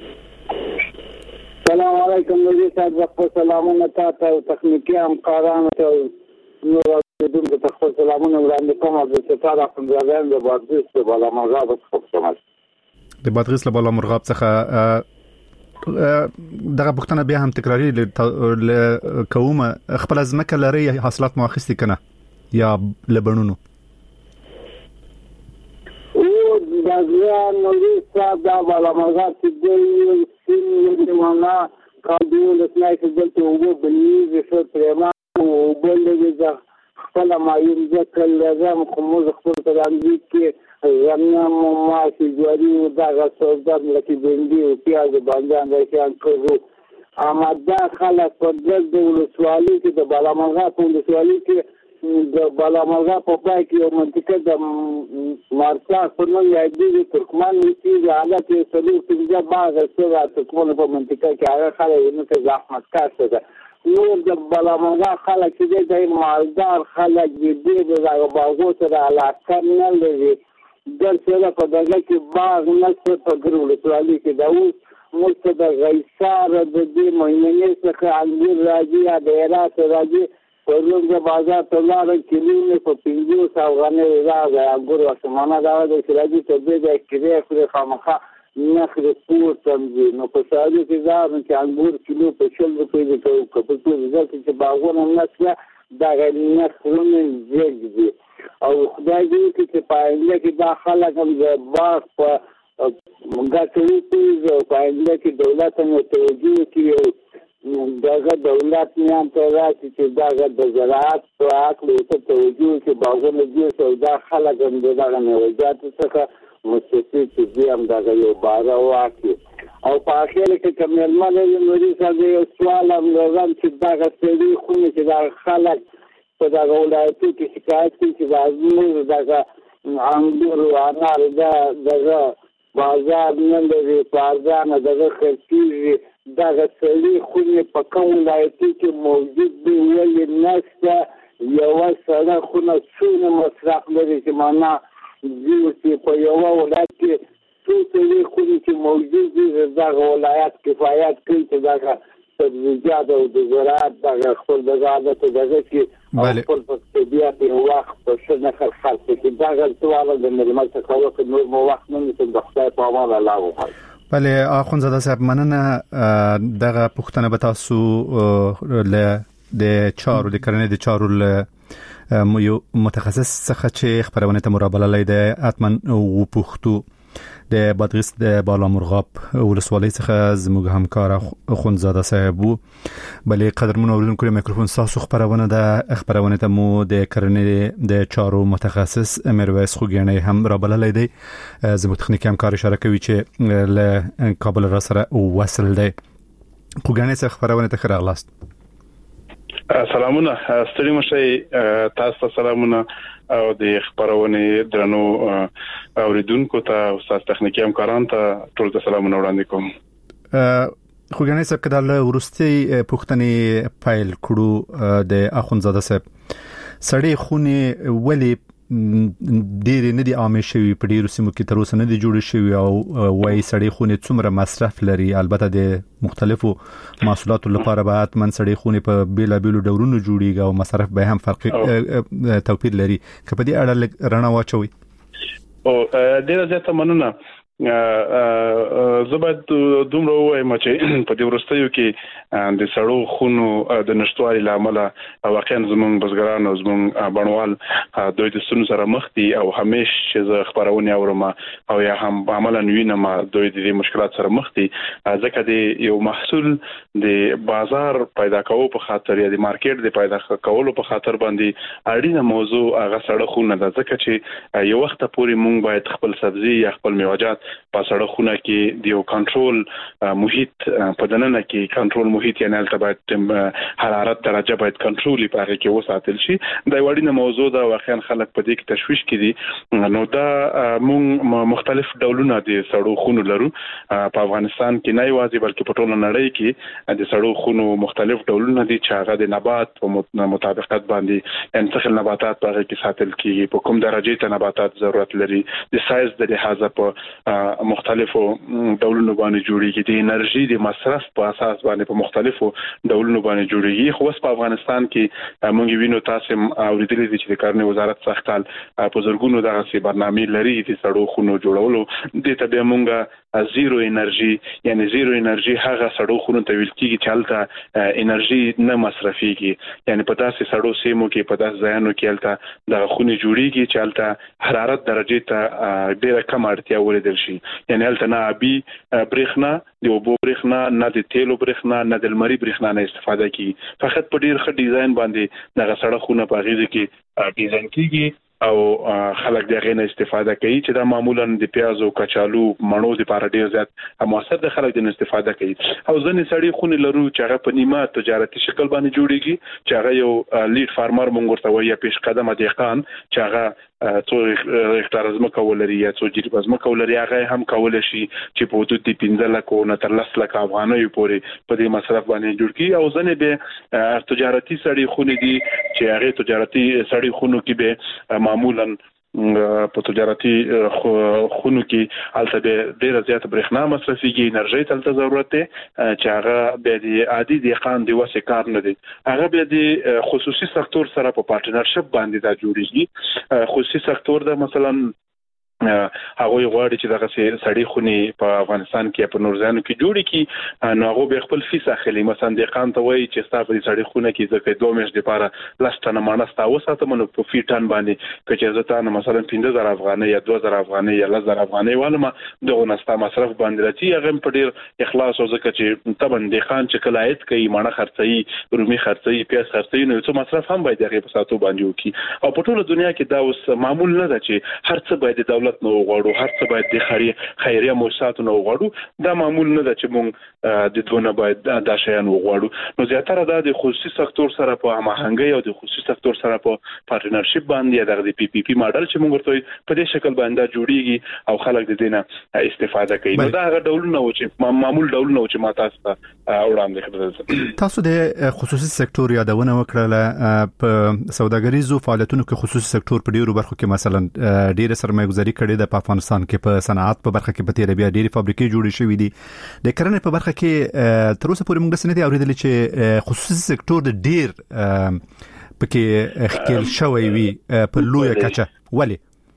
السلام علیکم نبی صاحب، خپل سلامونه تاسو او تخنیکی همکارانو ته نور اوریدونکو ته خپل سلامونه وړاندې کوم. عبدالستار اخندزاده د بادغیس له بالامرغاب څخه شمال د بادغیس له بالامرغاب څخه دغه پوښتنه بیا هم تکراری کومه، خپل ځمکه لري، حاصلات مو اخیستي کنه یا لبنونو؟ او د ځان نوې صاحب د بالامرغاب چې د سیمه کابل له ځای کې دلته وګ بلیږي څو پرما او بلږي خپل مایم ځکه لازم کوم خپل ترانځي کې زمينه مو ماشي جوړي او دا غوښتل لکه بندي او پیاز باندې انګریان کوو. اماده خلک په دغه ولسوالۍ کې د بالامرغاب په ولسوالۍ کې د بالامرغاب په پای کې یو منطقه د مارسا په نوم یادېږي ترکمان چې حالت یې سلو څنګه باغ سره ترکمان په منطقه کې هغه خلک نو ته زحمت کار ده. نور د بالامرغاب خلک چې د مالدار خلک دې د باغو سره علاقه نه لري، در سره په دغه کې باغ نشته په ګرو ولسوالۍ کې دا اوس موږ د غیسار د دې مهمنې څخه انګور راځي یا د هرات راځي په روز د بازار ته لاړ کیلو په پنځوس افغانۍ راځي انګور وسمانه دا د راځي ته دې کې دې خامخا نخل پور تمځي نو په ساده کې ځان چې انګور کیلو په شل روپۍ دی کو په ټول ځکه چې باغونه نسله دا غنیه خلونه زیږي او خدای دې چې پاینده کې دا خلک هم د باغ په مونږه کوي او پاینده کې دولت هم توجه کوي دغه دولت نه ته راځي چې دغه د زراعت په اړه ته توجه کوي باغونه دې او دا خلک هم دغه نه وځات څخه مستفید چې هم دغه یو بار واکي او په اخر کې کومل مله نوري څنګه یو سوال هم راځم چې دغه سړي خو چې دا خلک په دغه ولایتو کې شکایت کوي چې لازم دغه انګور او انار دا دغه بازار نه لري بازار دغه خرڅي دغه سړي خو په کوم ولایتو کې موجود دی ویل نشته یو سره خو نه څونه مصرف لري چې معنا چې په یو ولایت کې څو څه خو چې موجود دي دغه ولایت کفایت کوي چې دغه سبزیجات او د زراعت دغه خپل دغه عادت دغه کې خپل په بیا په وخت په شنه خلک کې دغه سوال د ململ څخه وکړ نور مو وخت نه چې د خدای په امان الله وکړي. بله اخوندزاده صاحب مننه دغه پښتنه به تاسو له د چارو د کرنې د چارو له یو متخصص څخه چې خبرونه ته مرابله لیده اتمن او پښتو د بادغیس د بالا مرغاب ولسوالۍ څخه زموږ همکار اخوندزاده صاحب بلې قدرمن اوریدونکو میکروفون تاسو خبرونه د خبرونه ته مو د کرنې د چارو متخصص میرویس خوګیانی هم مرابله لیده زموږ تخنیکی همکار اشاره کوي چې له کابل را سره وصل دی. خوګیانی څخه خبرونه ته راغلاست. سلامونه ستړي مشي تاسو سلامونه او د خبرونه درنو اوریدونکو ته او تاسو تخنیکی همکاران ته ټول ته سلامونه وړاندې کوم. خوګیانی صاحب کله ورستي پښتني فایل کړو د اخوندزاده صاحب سړی خونی ولی ډېر نه دي عامه شوی په ډیرو سیمو کې تر اوسه نه دي جوړ شوی او وای سړی خونی څومره مصرف لري البته د مختلفو محصولاتو لپاره به اتمن سړی خونی په بیلا بیلو ډورونو جوړیږي او مصرف به هم فرق توپیر لري که په دې اړه رڼا واچوي. او ډیره زیاته مننه. زبد دومره وایم چې په دې ورستیو کې د سړو خونو د نشټوالي لامل واقعا زمونږ بزګران او زمونږ بڼوال دوی د سونو سره مخ دي او همیش چې خبرونه اورم او یا هم عملاً وینم دوی د دې مشکلات سره مخ دي ځکه د یو محصول د بازار پیدا کولو په خاطر یا د مارکیټ د پیدا کولو په خاطر باندې اړینه موضوع هغه سړو خونه ده ځکه چې یو وخت پورې مونږ باید خپل سبزی یا خپل میوجات په سړکونو کې د یو کنټرول محیط په دننه کې کنټرول محیط یعنی البته باید حرارت درجه باید کنټرول لپاره کې وساتل شي. دا وړینه موضوع ده واقعا خلک په دې کې تشویش کړي نو دا مونږ مختلف ډولونه د سړو خونو لرو په افغانستان کې نه یوازې بلکې په ټوله نړۍ کې د سړو خونو مختلف ډولونه دي چې هغه د نبات په مطابقت باندې انتخاب نباتات په کې ساتل کیږي په کوم درجه ته نباتات ضرورت لري د سایز د لحاظه په مختلفو ډولونو باندې جوړیږي د انرژي د مصرف په اساس باندې په مختلفو ډولونو باندې جوړیږي. خو په افغانستان کې موږ وینو تاسو اوریدلې دي چې د کرنې وزارت څخه کال په زرګونو دغه سي برنامې لري د سړو خونو جوړولو د ته به موږ زیرو انرژي یعنی زیرو انرژي هغه سړو خونو ته ویل کیږي چې هلته انرژي نه مصرفيږي یعنی په تاسو سړو سیمو کې په تاسو ځایونو کې هلته د خوني جوړیږي چې هلته حرارت درجه ته ډیره کم اړتیا ولیدل شي یعنی هلته نه ابي برېښنا د اوبو برېښنا نه د تیلو برېښنا نه د لمري برېښنا نه استفاده کوي فقط په ډیر ښه ډیزاین باندې دغه سړک خونه په غیږ کې ډیزاین کیږي او خلک دغه نه استفاده کوي چې دا معمولا د پیاز او کچالو مڼو لپاره ډیر زیات موثر د خلک د استفاده کوي او ځنې سړی خونه لرو چې هغه په نیمه تجارتي شکل باندې جوړیږي چې هغه یو لیډ فارمر مونږ ورته وایي پیش قدمه دهقان چې هغه څو هکتار ځمکه ولري یا څو جریب ځمکه ولري هغه هم کول شي چې په حدود د پنځه لک او نه تر لس لک افغانۍ پورې په دې مصرف باندې جوړ کی او ځنې به تجارتي سړی خونه دي چې هغه تجارتي سړی خونو کې به معمولا په تجارتي خونو کې البته ډیره زیات برېښنا مصرفيږي انرژي تلته ضرورت دی چې هغه به د عادي دهقان دی وسه کار نه دی هغه به د خصوصي سکتور سره په پارتنرشپ باندې دا جوړیږي خصوصي سکتور دا مثلا هغه غواړي چې دغه سړی خوني په افغانستان کې په نورزانو کې جوړي کی نو هغه به خپل فیس اخلي مثلا د قان ته وایي چې ستاسو د سړی خونه کې ځکه دوه میاشتې لپاره لاستانه مانستا وساته مونږ په فیټان باندې چې زه ته مثلا پنځه زره افغانۍ یا دوه زره افغانۍ یا لس زره افغانۍ والما دغه نستا مصرف باندې راځي هغه په ډیر اخلاص او ځکه چې طبعا د خان چې کلایت کوي مانه خرڅي رومي خرڅي پیاس خرڅي نو څه مصرف هم باید هغه په ساتو باندې وکي او په ټوله دنیا کې دا اوس معمول نه ده چې هر څه باید دولت نو غواړو هر څه باید د خیریه خیریه مؤسساتو نو غواړو دا معمول نه ده چې مونږ د دونه باید دا شیان وغواړو نو زیاتره دا د خصوصي سکتور سره په هماهنګي او د خصوصي سکتور سره په پارتنرشپ باندې دغه د پی پی پی ماډل چې مونږ ورته په دې شکل باندې جوړیږي او خلک د دینه استفاده کوي نو دا هغه ډولونه و چې معمول ډولونه و چې ما تاسو ته وړاندې کړل تاسو د خصوصي سکتور یادونه وکړه په سوداګریزو فعالیتونو کې خصوصي سکتور په ډیرو برخو کې مثلا ډیره سرمایه‌ګذاري کړې ده په افغانستان کې په صنعت په برخه کې په تیر بیا ډیره فابریکې جوړې شوې دي د کرنې په برخه کې تر اوسه پورې موږ سنتي اوریدل چې خصوصي سکتور د ډیر پکې خپل شوی وي په لوی کچه ولی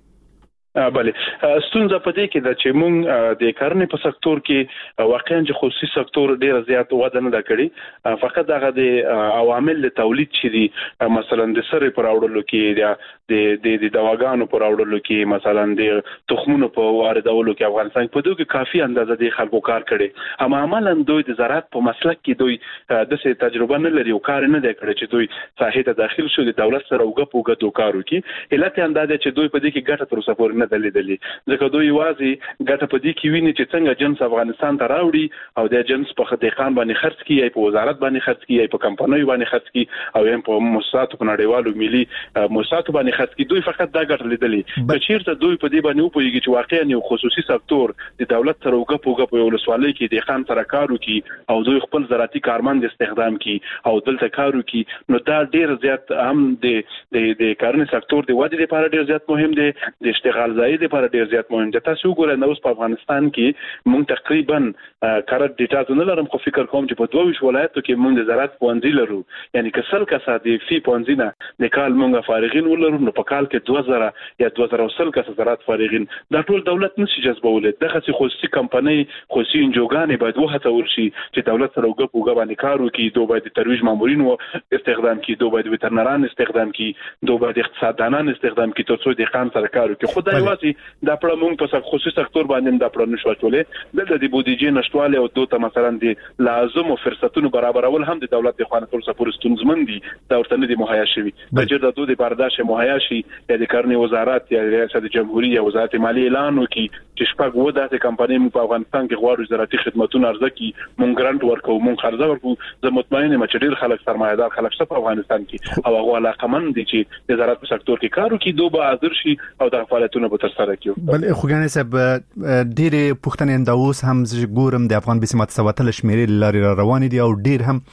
بله ستونزه په دې کې ده چې مونږ د کرنې په سکتور کې واقعا چې خصوصي سکتور ډیر زیات وده نه کړی فقط هغه د عوامل د تولید چې دي مثلا د سره پر اوړلو کې د د دواګانو پر اوړلو کې مثلا د تخمونو په واردولو کې افغانستان په دوی کې کافي اندازه د خلکو کار کړي اما عملاً دوی د زراعت په مسلک کې دوی د څه تجربه نه لري او کار نه دی کړی چې دوی ساحې ته داخل شو د دولت سره وګپ وګدو کار وکړي علت اندازه چې دوی په دې کې ګټه تر اوسه پورې دلیدلی ځکه دوی واځي ګټه په دې کې ویني چې څنګه جنس افغانستان ته راوړي او د جنس په خدایخان باندې خرڅ کیږي په وزارت باندې خرڅ کیږي په کمپنیو باندې خرڅ کیږي او هم په مؤسساتو په نړیوالو ملي مؤسساتو باندې خرڅ کیږي دوی فقط دا ګټه لیدلی چې چیرته دوی په دې باندې وپويږي چې واقعا یو خصوصي سکتور د دولت سره وګپ وګپ یو لسوالۍ کې د خان سره کار وکي او دوی خپل زراعتي کارمند استخدام کړي او دلته کار وکي نو دا ډیر زیات هم د د کرنې سکتور د ودې لپاره ډیر زیات مهم دی د اشتغال ځای لپاره ډیر زیات مهم دی تاسو وګورئ نو په افغانستان کې مونږ تقریبا کارت ډیټا نه لرم خو فکر کوم چې په دوه ویشت ولایتو کې مونږ د زراعت پوهنځي لرو یعنی کسل کسه د فی پوهنځي نه د کال مونږ فارغین ولرو نو په کال کې دوه زره یا دوه زره وسل کسه زراعت فارغین دا ټول دولت نشي جذبول دغه خصوصي کمپنۍ خصوصي انجوګانې باید وهڅول شي چې دولت سره وګپ وګ باندې کار وکړي دوی باید ترویج مامورین او استخدام کړي دوی باید وترنران استخدام کړي دوی باید اقتصاددانان استخدام کړي ترڅو د خان سره کار وکړي خدای واسي دا په مونږ په خصوصي سکتور باندې دا پرونه شو چولې د د بودیجې نشټواله او دوته مثلا د لازم او فرصتونو برابرول هم د دولت د خوانه ټول سپور ستونزمن دي دا ورته نه دي مهیا شوی د جره د دوی برداشت مهیا شي یا د کرنې وزارت یا ریاست جمهوریت یا وزارت مالیه اعلان وکړي چې شپږ و داسې کمپنۍ په افغانستان کې غواړي زراعتي خدماتونه ارزه کی مونږ ګرانټ ورکو مونږ خرڅه ورکو زه مطمئن یم چې ډیر خلک سرمایه‌دار خلک په افغانستان کې او هغه علاقمند دي چې د زراعت په سکتور کې کار وکړي دوی به حاضر شي او د فعالیتونو به تر سره کړي بل خوګانې صاحب ډېر پښتنې انداوس هم ګورم د افغان بسمت سواتل شمیرې لاري روان دي او ډېر هم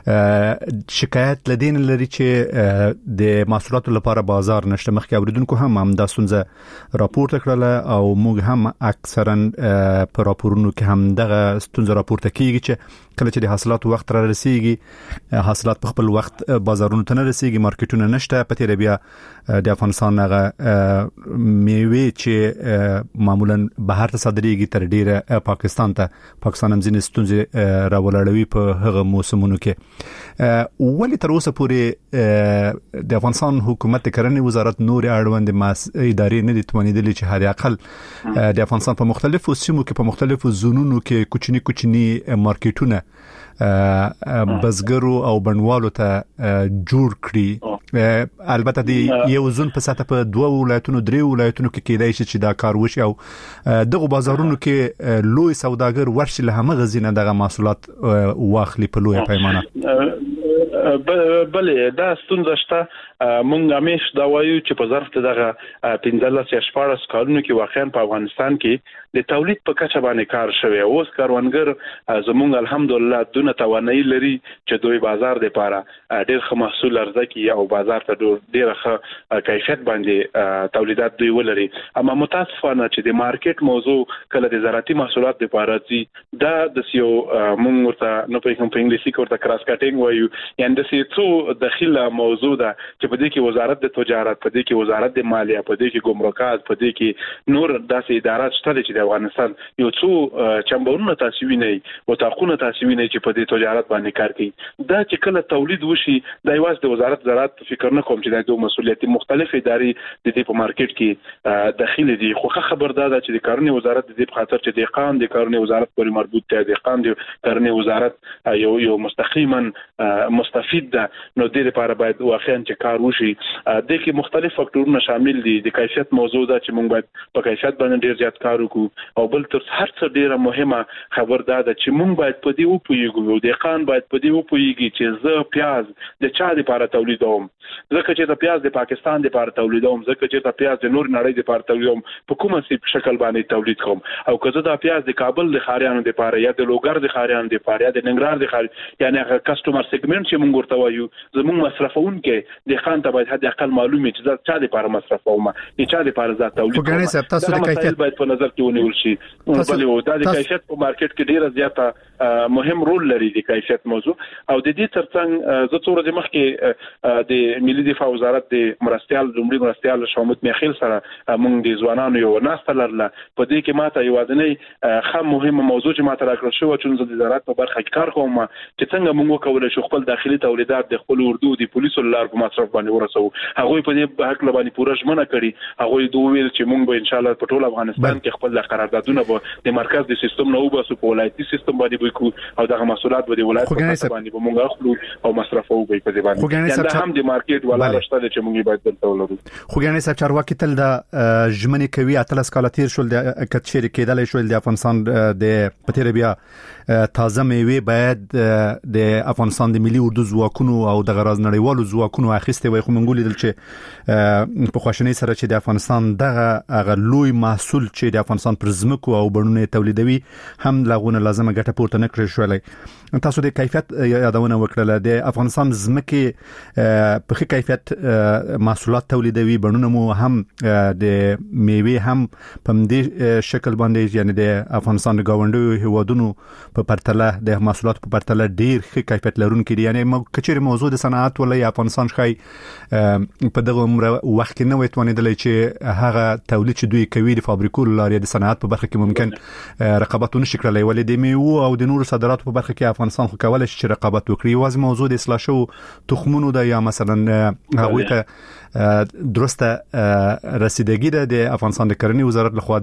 شکایت لدین لري چې د محصولاتو لپاره بازار نشته مخکې اوریدونکو هم هم د ستونزه راپورته کړله او موږ هم اکثرا په راپورونو کې هم دغه ستونزه راپورته کیږي چې کله چې د حاصلاتو وخت را رسیږي حاصلات په خپل وخت بازارونو ته نه رسیږي مارکیټونه نشته په تیر بیا د افغانستان هغه میوه چې معمولا بهر ته صادریږي تر ډیره پاکستان ته پاکستان هم ځینې ستونزې راولړوي په هغه موسمونو کې ولی تر اوسه پورې د افغانستان حکومت کرنې وزارت نور اړوند ادارې نه دي توانیدلې چې هر اقل د افغانستان په مختلفو سیمو کې په مختلفو زونونو کې کوچني کوچني مارکیټونه بزګرو او بڼوالو ته جوړ کړي البته د یو زون په ساته په دوه ولایتونو درې ولایتونو کې کېدای شي چې دا کار وشي او دغه بازارونو کې لوی سوداګر ورشي له همغه زینه دغه محصولات واخلي په لوی پیمانه بله دا ستونزه شته مونږ همیش دا وایو چې په ظرف دغه پنځلس یا شپاړس کارونو کې واقعا په افغانستان کې د تولید په کچه باندې کار شوی اوس کاروانګر زمونږ الحمدلله دونه توانایي لري چې دوی بازار د لپاره ډېر ښه محصول عرضه کوي او بازار ته ډېر ښه کیفیت باندې تولیدات دوی ولري اما متاسفانه چې د مارکیټ موضوع کله د زراعتي محصولات لپاره چې دا د یو مونږ ورته نه په انګلیسي کې ورته کراس کټینګ وایو یعنی د سیڅو داخله موضوع ده چې په دې کې وزارت د تجارت، په دې کې وزارت د مالیه، په دې کې ګمرکات، په دې کې نور داسې ادارات شته چې د افغانستان یو څو چمبرونه تاسو وینئ او تاخونه تاسو وینئ چې په دې تجارت باندې کار کوي. دا چې کله تولید وشي د یواز د وزارت زراعت فکر نه کوم چې د مسولیت مختلف ادارې د دې په مارکیټ کې داخلي دي. خو خبر ده چې د کارونې وزارت د دې په خاطر چې د قانون د کارونې وزارت پورې مربوط دی، د قانون د کارونې وزارت یو یو مستقیما مستفید ده، نو د دې لپاره باید واقعا چې کار وشي. د کې مختلف فاکټورونه شامل دي. د کیفیت موضوع ده چې موږ باید په کیفیت باندې ډیر زیات کار وکړو، او بل تر هر څه ډیره مهمه خبر ده چې موږ باید په دې وپوهیږو، د قانون باید په دې وپوهیږي چې زه پیاز د چا لپاره تولیدوم، ځکه چې د پیاز د پاکستان لپاره تولیدوم، ځکه چې د پیاز د نور نړۍ لپاره تولیدوم، په کومه شکل باندې تولید کوم، او که زه د پیاز د کابل د خاریانو لپاره یا د لوګر د خاریانو لپاره یا د ننګرهار د خاري، یعنی هغه کسٹمر سیګمنټ چې موږ ورته وایو، زموږ مصرفونکو د خان ته باید حد اقل معلومه چې دا چا لپاره مصرفوم، چې چا لپاره زه تولید کوم. وګورئ صاحب تاسو د کیفیت باید په نظر کې ونیول شي. بلې دا د کیفیت په مارکیټ کې ډیره زیاته مهم رول لري د کیفیت موضوع. او د دې ترڅنګ زه څو ورځې مخکې د ملي دفاع وزارت د مرستيال لومړي مرستيال شامت میخیل سره موږ د ځوانانو یو ناسته لرله. په دې کې ماته یوازینی خام مهمه موضوع چې ماته راکړل شو چې د وزارت په برخه کې کار کوم چې څنګه موږ وکولای شو خپل داخلي تولیدات د خپل اردو د پولیسو لار په مصرف باندې ورسو. هغه په دې حق باندې پوره ژمنه کړي. هغه دوه ویل چې موږ به ان شاء الله په ټول افغانستان کې خپل قراردادونه به د مرکز د سیستم نه وباسو، په ولایتي سیستم باندې وکړو، او دغه مسؤلیت به د ولایت په باندې به موږ اخلو او مصرفو به په دې باندې. یعنی هم د مارکیټ ولا راشته چې موږ باید دلته ولرو. خو ګانې صاحب چارواکي تل د ژمنې کوي اتلس کال تیر شول د کچېر کېدل شول د افغانستان د پتیر بیا تازه میوه باید د افغانستان د ملي اردو ځواکونو او د غراز نړیوالو ځواکونو اخیسته وي. خو موږ لیدل چې په خواشنۍ سره چې د افغانستان دغه هغه لوی محصول چې د افغانستان پر ځمکو او بڼونه تولیدوي هم لغونه لازمه ګټه پورته نه کړی شوې. تاسو د کیفیت یادونه وکړه، د افغانستان ځمکې په ښه کیفیت محصولات تولیدوي، بڼونه مو هم د میوه هم په دې شکل باندې، یعنی د افغانستان د گاونډیو هیوادونو په پرتله د محصولات په پرتله ډیر ښه کیفیت لرونکي دي. یعنی کچېر موضوع د صنعت ولې افغانستان شای په دغه عمر وخت کې نه وي توانیدلی چې هغه تولید چې دوی کوي د فابریکو لارې د صنعت په برخه کې ممکن رقابت ونشي کړلی، ولې د میوه او د نورو صادراتو په برخه کې افغانستان خو کولای شي چې رقابت وکړي. یوازې موضوع د اصلاح شو تخمونو ده یا مثلا هغوی ته درسته رسیدګي ده د افغانستان د کرنې وزارت لخوا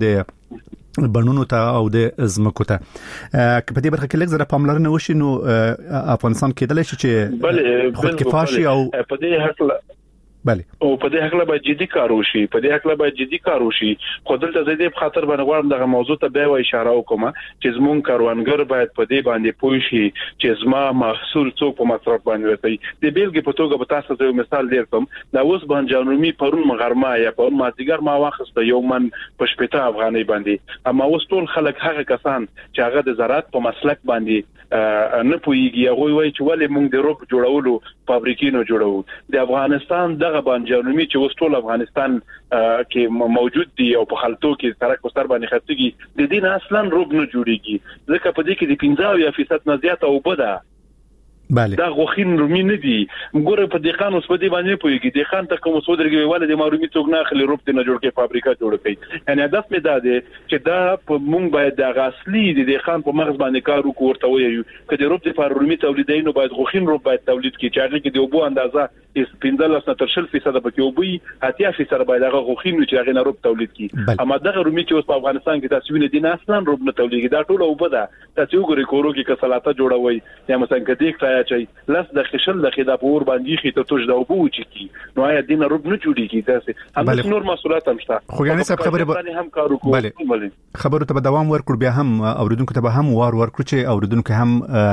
د بڼونو ته او د ازمکو ته. که په دې برخه کې لږ زره پاملرنه وشي نو افغانستان کېدلی شي چې خودکفا شي او په دې هکله بله او په دې حق له باید جدي کار وشي په دې حق له باید جدي کار وشي خو دلته زه دې په خاطر باندې غواړم دغه موضوع ته به و اشاره وکم چې زمون کاروانګر باید په دې باندې پوه شي چې زما محصول څوک په مصرف باندې ورتي د بیلګې په توګه به تاسو ته مثال درکم دا اوس باندې جنومي پرون مغرمه یا په مازیګر ما واخسته یو من په شپږ افغانۍ باندې اما اوس ټول خلک هغه کسان چې هغه د زراعت په مسلک باندې نه پويږي هغه وایي چې ولې موږ د روپ جوړولو فابریکینو جوړو د افغانستان دغه باندې جنومي چې اوس ټول افغانستان کې موجود دي او په خلطو کې سره کوستر باندې خرڅيږي د دین اصلا روپ نه جوړيږي ځکه په دې کې د پنځه فیصد نه زیاته او بده بله دا غوخین رومي نه دي ګوره په دقان اوس په دې باندې پويږي د خان ته کوم سودرګي ویواله د مارومي څوک نه خلی روپ نه جوړ کې فابریکه جوړ کړي یعنی هدف مې دا دی چې دا په مونږ باید د غاصلي د خان په مغز باندې کار وکړو ورته وایو کله روپ د فارومي تولیدینو باید غوخین روپ باید تولید کړي چې هغه کې د وبو اندازه پنځه تر شل فیصد پکې وبوي اتیا فیصد باید هغه غوخین چې هغه نه روپ تولید کړي اما دغه رومي چې اوس په افغانستان کې تاسو وینئ د اصلا روپ نه تولیدي دا ټول وبده تاسو وګورئ کورو کې کسلاته جوړوي یا مثلا کدی ښه چې لاس د خشل د خدا پور باندې خې ته توج دا وبو چې کی نو آیا دین روب نه جوړیږي تاسو هم نور مسؤلیت هم شته خو یعنی صاحب خبره به هم کار وکړو بله خبره ته دوام ورکړ بیا هم اوریدونکو ته به هم وار ورکړو چې اوریدونکو هم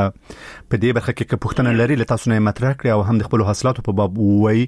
په دې برخه کې پوښتنه لري له تاسو نه مطرح کړی او هم د خپل حاصلاتو په باب وایي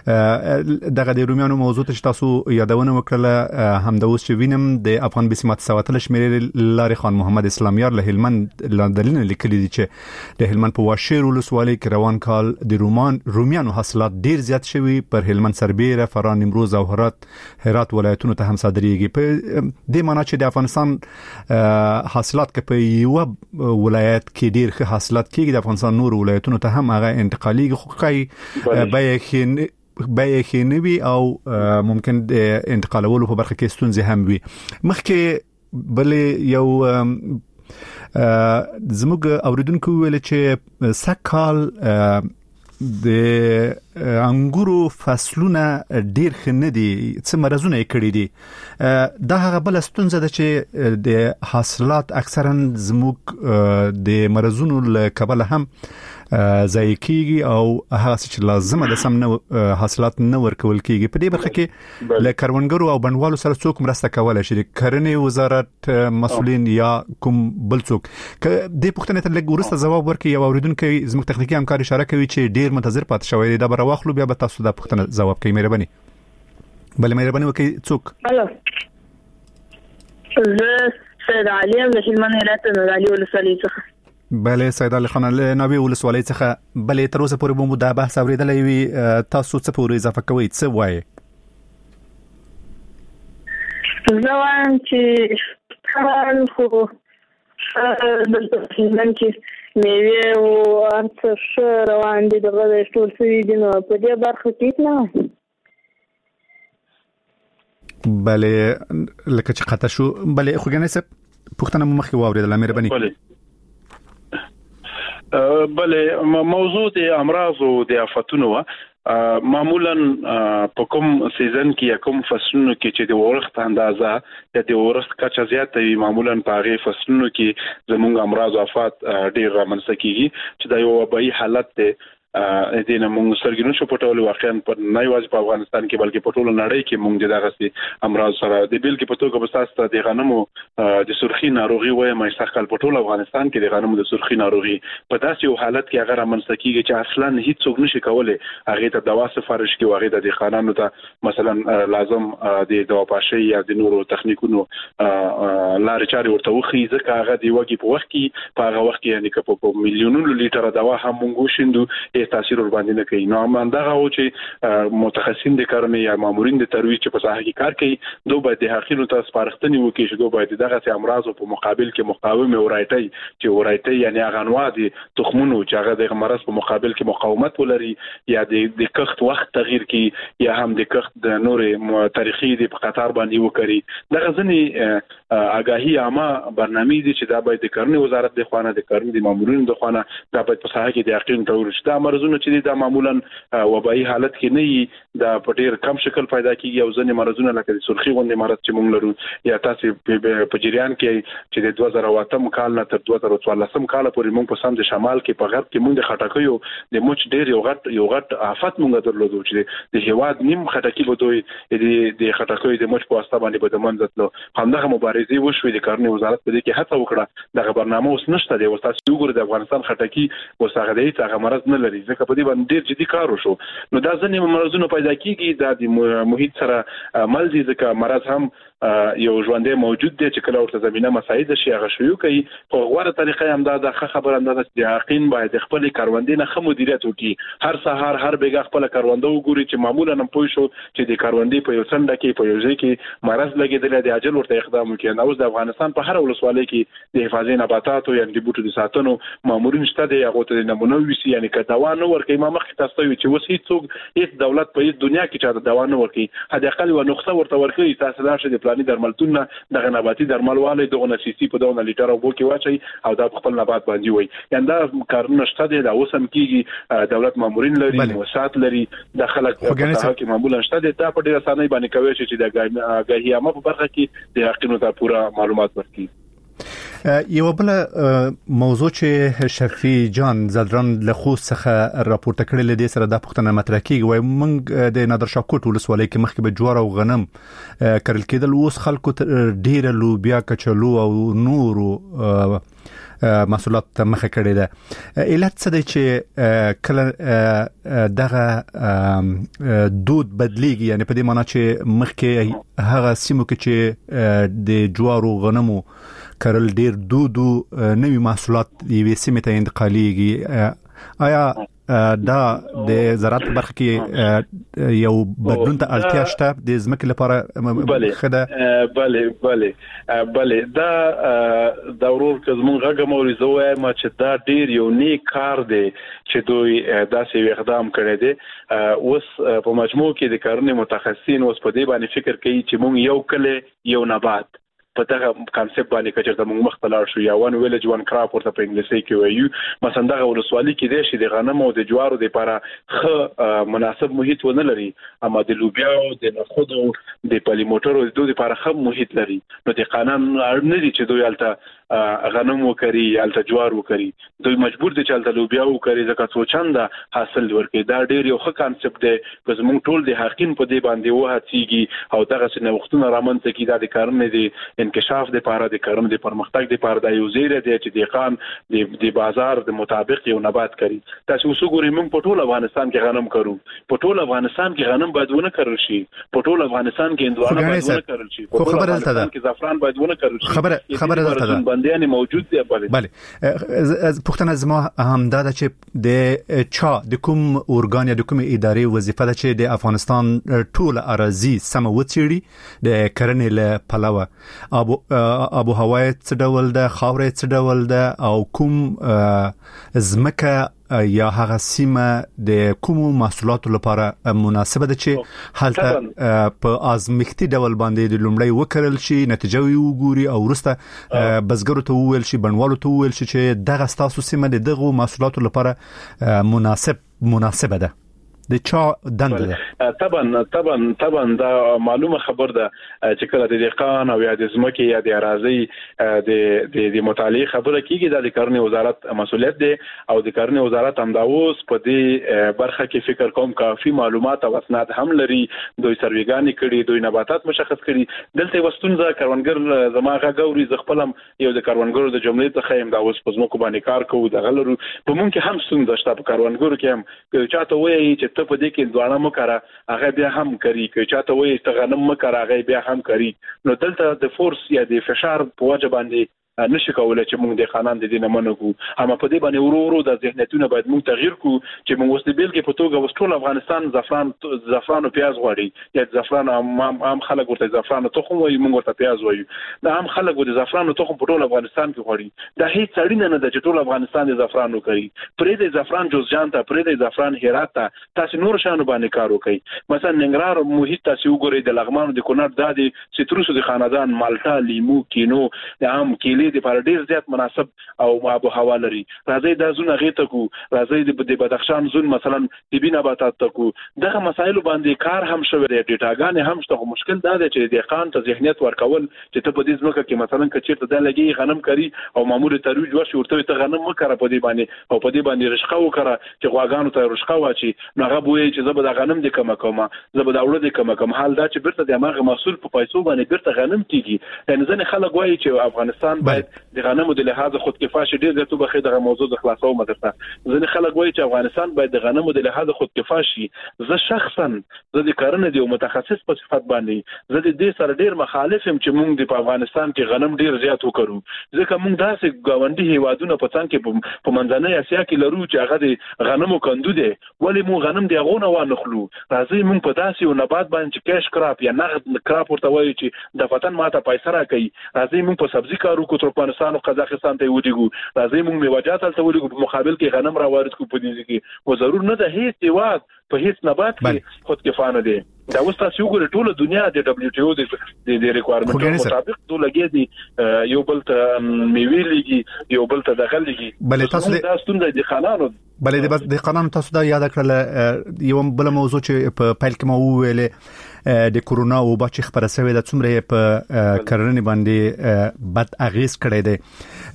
دغه د رومیانو موضوع ته تاسو یادونه وکړه هم د اوس چې وینم د افغان بسمت سواتل شمیرې لاري خان محمد اسلامیار له هلمند لاندلین لیکلي دي چې د هلمند په واشیر ولسوالۍ کې روان کال د رومان رومیانو حاصلات ډیر زیات شوي، پر هلمند سربیره، فراه، نیمروز او هرات هرات ولایتونو ته هم صادریږي. په دې معنی چې د افغانستان حاصلات کې په یو ولایت کې ډیر ښه حاصلات کېږي، د افغانستان نور ولایتونو ته هم هغه انتقالي خوخي به به خنوي او ممکن د انتقالولو په برخه کې ستونزې هم وي. مخکې بل یو زموږ اوریدونکو ویل چې سکهال د انګورو فصلونه ډیر خنه دي، څه مرزونه یې کړی دي. دا هغه بل ستونزه ده چې د حاصلات اکثرا زموږ د مرزونو له کبله هم ځای کیږي او هغه چې لازمه ده سم نه حاصلات نه ورکول کیږي. په دې برخه کې له کروندګرو او بڼوالو سره څوک مرسته کولای شي؟ کرنې وزارت مسؤلین یا کوم بل څوک؟ ک دې پوښتنې ته لږ ورسته جواب ورکړي. یو اوریدونکو زموږ تخنیکی همکار اشاره کوي چې ډیر منتظر پات شوی دی. دا به راوخلو بیا به تاسو دا پوښتنه جواب کوي. مهرباني بل مهرباني وکړئ. څوک؟ الو زه سید علي ام د هلمند ولایت د علي ولسوالۍ څخه. بله سید علي خان له نوې ولسوالۍ څخه. بلې تر اوسه پورې مو دا بحث اوریدلی وي، تاسو څه پورې اضافه کوئ؟ څه وایي؟ زه وایم چې حال خو دلته هلمند کې میوې او هر څه ښه روان دي، دغه د ټول شوي دي، نو په دې برخه کې نه بله لکه چې قطع شو. بله خوږنۍ صاحب پوښتنه مو مخکې واورېدله، مهرباني. بله موضوع د امراض او د آفتونو معمولا په کوم سیزن کې یا کوم فصلونو کې چې د ورښت اندازه یا د ورښت کچه زیاته وي، معمولا په هغه فصلونو کې زموږ امراض او آفات ډیر رامنځته کیږي چې دا یو وبایي حالت دی. د دې نه موږ سرګینو شو پټول واقعا په نه یوازې په افغانستان کې بلکې په ټول نړۍ کې موږ دغه سي امراض سره د بیل کې په توګه بساسته د غنمو د سرخی ناروغي وایي مې سخل په ټول افغانستان کې د غنمو د سرخی ناروغي په داسې یو حالت کې هغه رامنځته کیږي چې اصلا هیڅ څوک نشي کولای هغه ته دوا سفارش کوي، هغه د قانونو ته مثلا لازم د دوا پاشي یا د نورو تخنیکونو لارې چارې ورته وخی، ځکه هغه دی وږي په وخت کې په هغه وخت کې یعنی که په میلیونونو لیټر دوا هم موږ شیندو تاثیر ور باندې نه کوي. نو همدغه او چې متخصصین د کارمې یا مامورین د ترویج چې په ساحه کې کار کوي، دوی باید د حقیقت ته سپارښتنې وکړي چې دوی باید دغه امراض په مقابل کې مقاومه ورایټي چې ورایټي یعنی هغه انواع دي تخمونو چې هغه د مرض په مقابل کې مقاومت ولري، یا د د کښت وخت تغییر کی یا هم د کښت د نورې تاریخي د په قطار باندې وکړي. دغه ځنی آگاهی عامه برنامه دي چې دا باید د کرنې وزارت د خوانه د کرنې د مامورین د خوانه دا باید په ساحه کې د حقیقت تورش دا مرزونه چې دا معمولا وبایي حالت کې نه وي، دا په ډیر کم شکل پیدا کیږي او ځنې مرزونه لکه د سرخی غوندې مرض چې موږ لرو یا تاسو په جریان کې چې د دوه زره او اتم کال نه تر دوه زره او څوارلسم کال پورې موږ په سم د شمال کې په غرب کې موږ د خټکیو د موچ ډیر یو غټ یو غټ آفت موږ درلودو چې د هواد نیم خټکی به دوی د خټکیو د موچ په واسطه باندې به د منځتلو. همدغه مبارزې وشوې، د کرنې وزارت په دې کې هڅه وکړه، دغه برنامه اوس نشته دی. اوس تاسو وګورئ د افغانستان خټکی وسغه دی هغه مرض نه لري، ځکه په دې باندې ډیر جدي کار وشو. نو دا ځنې مرزونه پیدا کیږي، دا د محیط سره مل دي، ځکه مرض هم یو ژوندې موجود دی چې کله ورته زمينه مساعد شي هغه شیو کوي. په غوړه طریقه هم دا د خبر اندازه چې حقین باید خپل کاروندې نه خمو مدیریت وکړي، هر سهار هر بیګه خپل کارونده وګوري چې معمولا هم پوه شو چې د کاروندې په یو څنډه کې په یو ځای کې مرض لګیدل دی، اجل ورته اقدام وکړي. نو د افغانستان په هر ولسوالۍ کې د حفاظت نباتاتو یا د بوټو د ساتنو مامورین شته دی، هغه ته نمونه ویسي، یعنی که دوا نه ورکړي. ما مخکې تاسو ته چې وسې څوک هیڅ دولت په هیڅ دنیا کې چې دوا نه ورکړي، حد اقل و نقطه ورته ورکړي، تاسو لاشه د پلاني درملتون دغه نباتي درملواله دغه نسيسي په دغه لیټر او بو کې واچي او دا خپل نبات باندې وي. یاندا کارونه شته دي، دا اوسم کیږي، دولت مامورین لري، موسسات لري، د خلک په تاسو کې معمولا شته دي. دا په ډیره اسانه باندې کوي چې د آگاهی عامه په برخه کې د حقیقت ته پوره معلومات ورکړي. یو بل موضوع چې شفیع جان زدران له خوست څخه راپورته کړل دي سره د پښتنه مطرح کیږي، وای موږ د نادر شاه کوټ ولسوالۍ کې مخکې به جوار او غنم کرل کېدل، اوس خلکو ډیره لوبیا کچلو او نورو محصولات ته مخه کړې ده. علت څه دی چې کله دغه دود بدلیږي؟ یعنی په دې معنی چې مخکې هغه سیمو کې چې د جوار او غنمو کرل ډیر دودو نوي محصولات یوې سیمې ته انتقالېږي، آیا دا د زراعت په برخه کې یو بدلون ته اړتیا شته د ځمکې لپاره خده؟ بله بله بله دا د ورور کزمون غږ موري زه وایم چې دا ډیر یو نیک کار دی چې دوی داسې اقدام کړی دی. اوس په مجموع کې د کارونې متخصصین اوس په دې باندې فکر کوي چې مونږ یو کله یو نبات په دغه کانسپټ باندې کچر د موږ مختلار شو یا وان ویلج وان کراپ ورته په انګلیسي کې وایو. مثلا دغه ولسوالي کې د شي د غنمو او د جوارو د لپاره خه مناسب محیط ونه لري، اما د لوبیاو د نخودو د پلی موټرو د دوی لپاره خه محیط لري. نو د قانون اړ نه دي چې دوی الته غنم وکړي الته جوار وکړي، دوی مجبور دي چې الته لوبیا وکړي ځکه څو چنده حاصل ورکړي. دا ډیر یو ښه کانسپټ دی چې موږ ټول د حقین په دې باندې وهڅیږي او دغه څه نوښتونه رامنځته کړي. دا د کارونه دي انکشاف د لپاره د کارم د پرمختګ د لپاره د یو زیره دی چې د قان د د بازار د مطابق یو نبات کړي. تاسو وګورئ موږ په ټول افغانستان کې غنم کرو، په ټول افغانستان کې غنم باید ونه کرل شي، په ټول افغانستان کې هندوانه باید ونه کرل شي، په ټول افغانستان کې زعفران باید ونه کرل شي. خبره خبره ده بنديان موجود دي. بله پښتنه زما همدا ده چې د چا د کوم اورګان یا د کوم ادارې وظیفه ده چې د افغانستان ټول اراضي سم وڅېړي د کرنې له پلوه. ابو ابو هوا څه ډول ده، خاورې څه ډول ده، او کوم زمکه یا هغه سیمه د کوم محصولاتو لپاره مناسبه ده چې حالته په ازمختي ډول باندې د لومړی وکړل شي، نتیجه وګوري او وروسته بزګرو ته وویل شي، بڼوالو ته وویل شي چې دغه ستاسو سیمه د دغه محصولاتو لپاره مناسب مناسبه ده. د چا دنده ده؟ طبعا طبعا طبعا دا معلومه خبر ده چې کله د دهقان او یا د ځمکې یا د اراضي د د مطالعه خبره کیږي د کارنې وزارت مسؤلیت دی او د کارنې وزارت هم دا اوس په دې برخه کې فکر کوم کافي معلومات او اسناد هم لري. دوی سرویګانی کړي، دوی نباتات مشخص کړي. دلته وستونزه کروندګر زماغه غوري ز خپلم یو د کروندګرو د جملې څخه هم دا اوس په ځمکو باندې کار کوو. د غلرو په مونږ کې هم ستونزه شته په کروندګرو کې هم چاته وایي چې ته په دې کې دوانه مکره هغه بیا هم کوي، که چاته وایي ته غنم مکره هغه بیا هم کوي. نو دلته د فورس یا د فشار په وجه باندې نشي کولای چې موږ د خانان د دینه منو، اما په دې باندې ورو ورو د ذهنیتونه باید موږ تغییر کو چې موږ اوس د بیلګې په توګه وستول افغانستان زعفران زعفران او پیاز غواړي یا زعفران عام خلک ورته زعفران تخم وایي، موږ ورته پیاز وایو. دا عام خلک ورته زعفران تخم په ټول افغانستان کې غواړي. دا هیڅ اړینه نه ده چې ټول افغانستان د زعفران وکړي. پرې د زعفران جوزجان ته، پرې د زعفران هرات ته، تاسو نور شانو باندې کار وکړي. مثلا ننګرهار محیط تاسو وګورئ د لغمان د کونړ د دې سیتروسو د خاندان مالټا، لیمو، کینو، د عام کیلې د پر ډیر زیات مناسب او آب و هوا لري. راځي د زونه غیته کو، راځي د بدخشان زون مثلا د بنا نباتات تکو. دغه مسایل باندې کار هم شوی دی، ډیټاګان هم شته. مشکل دا دی چې د قان ته ذهنیت ورکول چې ته په دې ځمکه کې مثلا کچیرته د لګي غنم کری او مامور ترویج ورشي ورته ته غنم وکړه په دې باندې او په دې باندې رشقه وکړه چې غواګانو ته رشقه واچي. نو هغه بوې چې زبر د غنم د کم کومه زبر د اورو د کم کوم حال دا چې برته د ماغه محصول په پیسو باندې برته غنم کیږي. یعنی ځنه خلک وایي چې افغانستان باید د غنم د لحاظ خودکفا شي. ډیر زیاتو بخې دغه موضوع د خلاصو مدرسه ځنه خلک وایي چې افغانستان باید د غنمو د لحاظ خودکفا شي. زه شخصا زه د کارنه دی متخصص په صفت باندې زه د دې سره ډیر مخالف يم چې موږ د افغانستان کې غنم ډیر زیات وکړو، ځکه موږ داسې ګاونډي هیوادونه په څنګه کې په منځنۍ اسیا کې لرو چې هغه د غنمو کندو دي، ولی موږ غنم دی غونه و نخلو. راځي موږ په داسې یو نبات باندې چې کیش کراپ یا نغد کراپ ورته وایي چې د وطن ماته پیسې راکړي. راځي موږ په سبزي کارو کو ترکمنستان او قزاقستان ته ودیګو، راځي موږ میوجات تل ودیګو، په مقابل کې غنم را وارد کو په دې کې. و ضرور نه ده هیڅ دیواد په هیڅ نبات کې خودکفانه دي. دا اوس تاسو وګورئ ټول دنیا د دبليو ټي او د د ریکوایرمنټ مطابق ټول لګي یو بل ته میوي لګي یو بل ته دغه لګي. بلې تاسو د ستونزې د قانون بلې د بس د قانون تاسو دا یاد کړل. یو بل موضوع چې په پیل کې مو ویلې د کورونا او با چې خبره شوې د څومره په کرنې باندې بد اغیز کړی دی.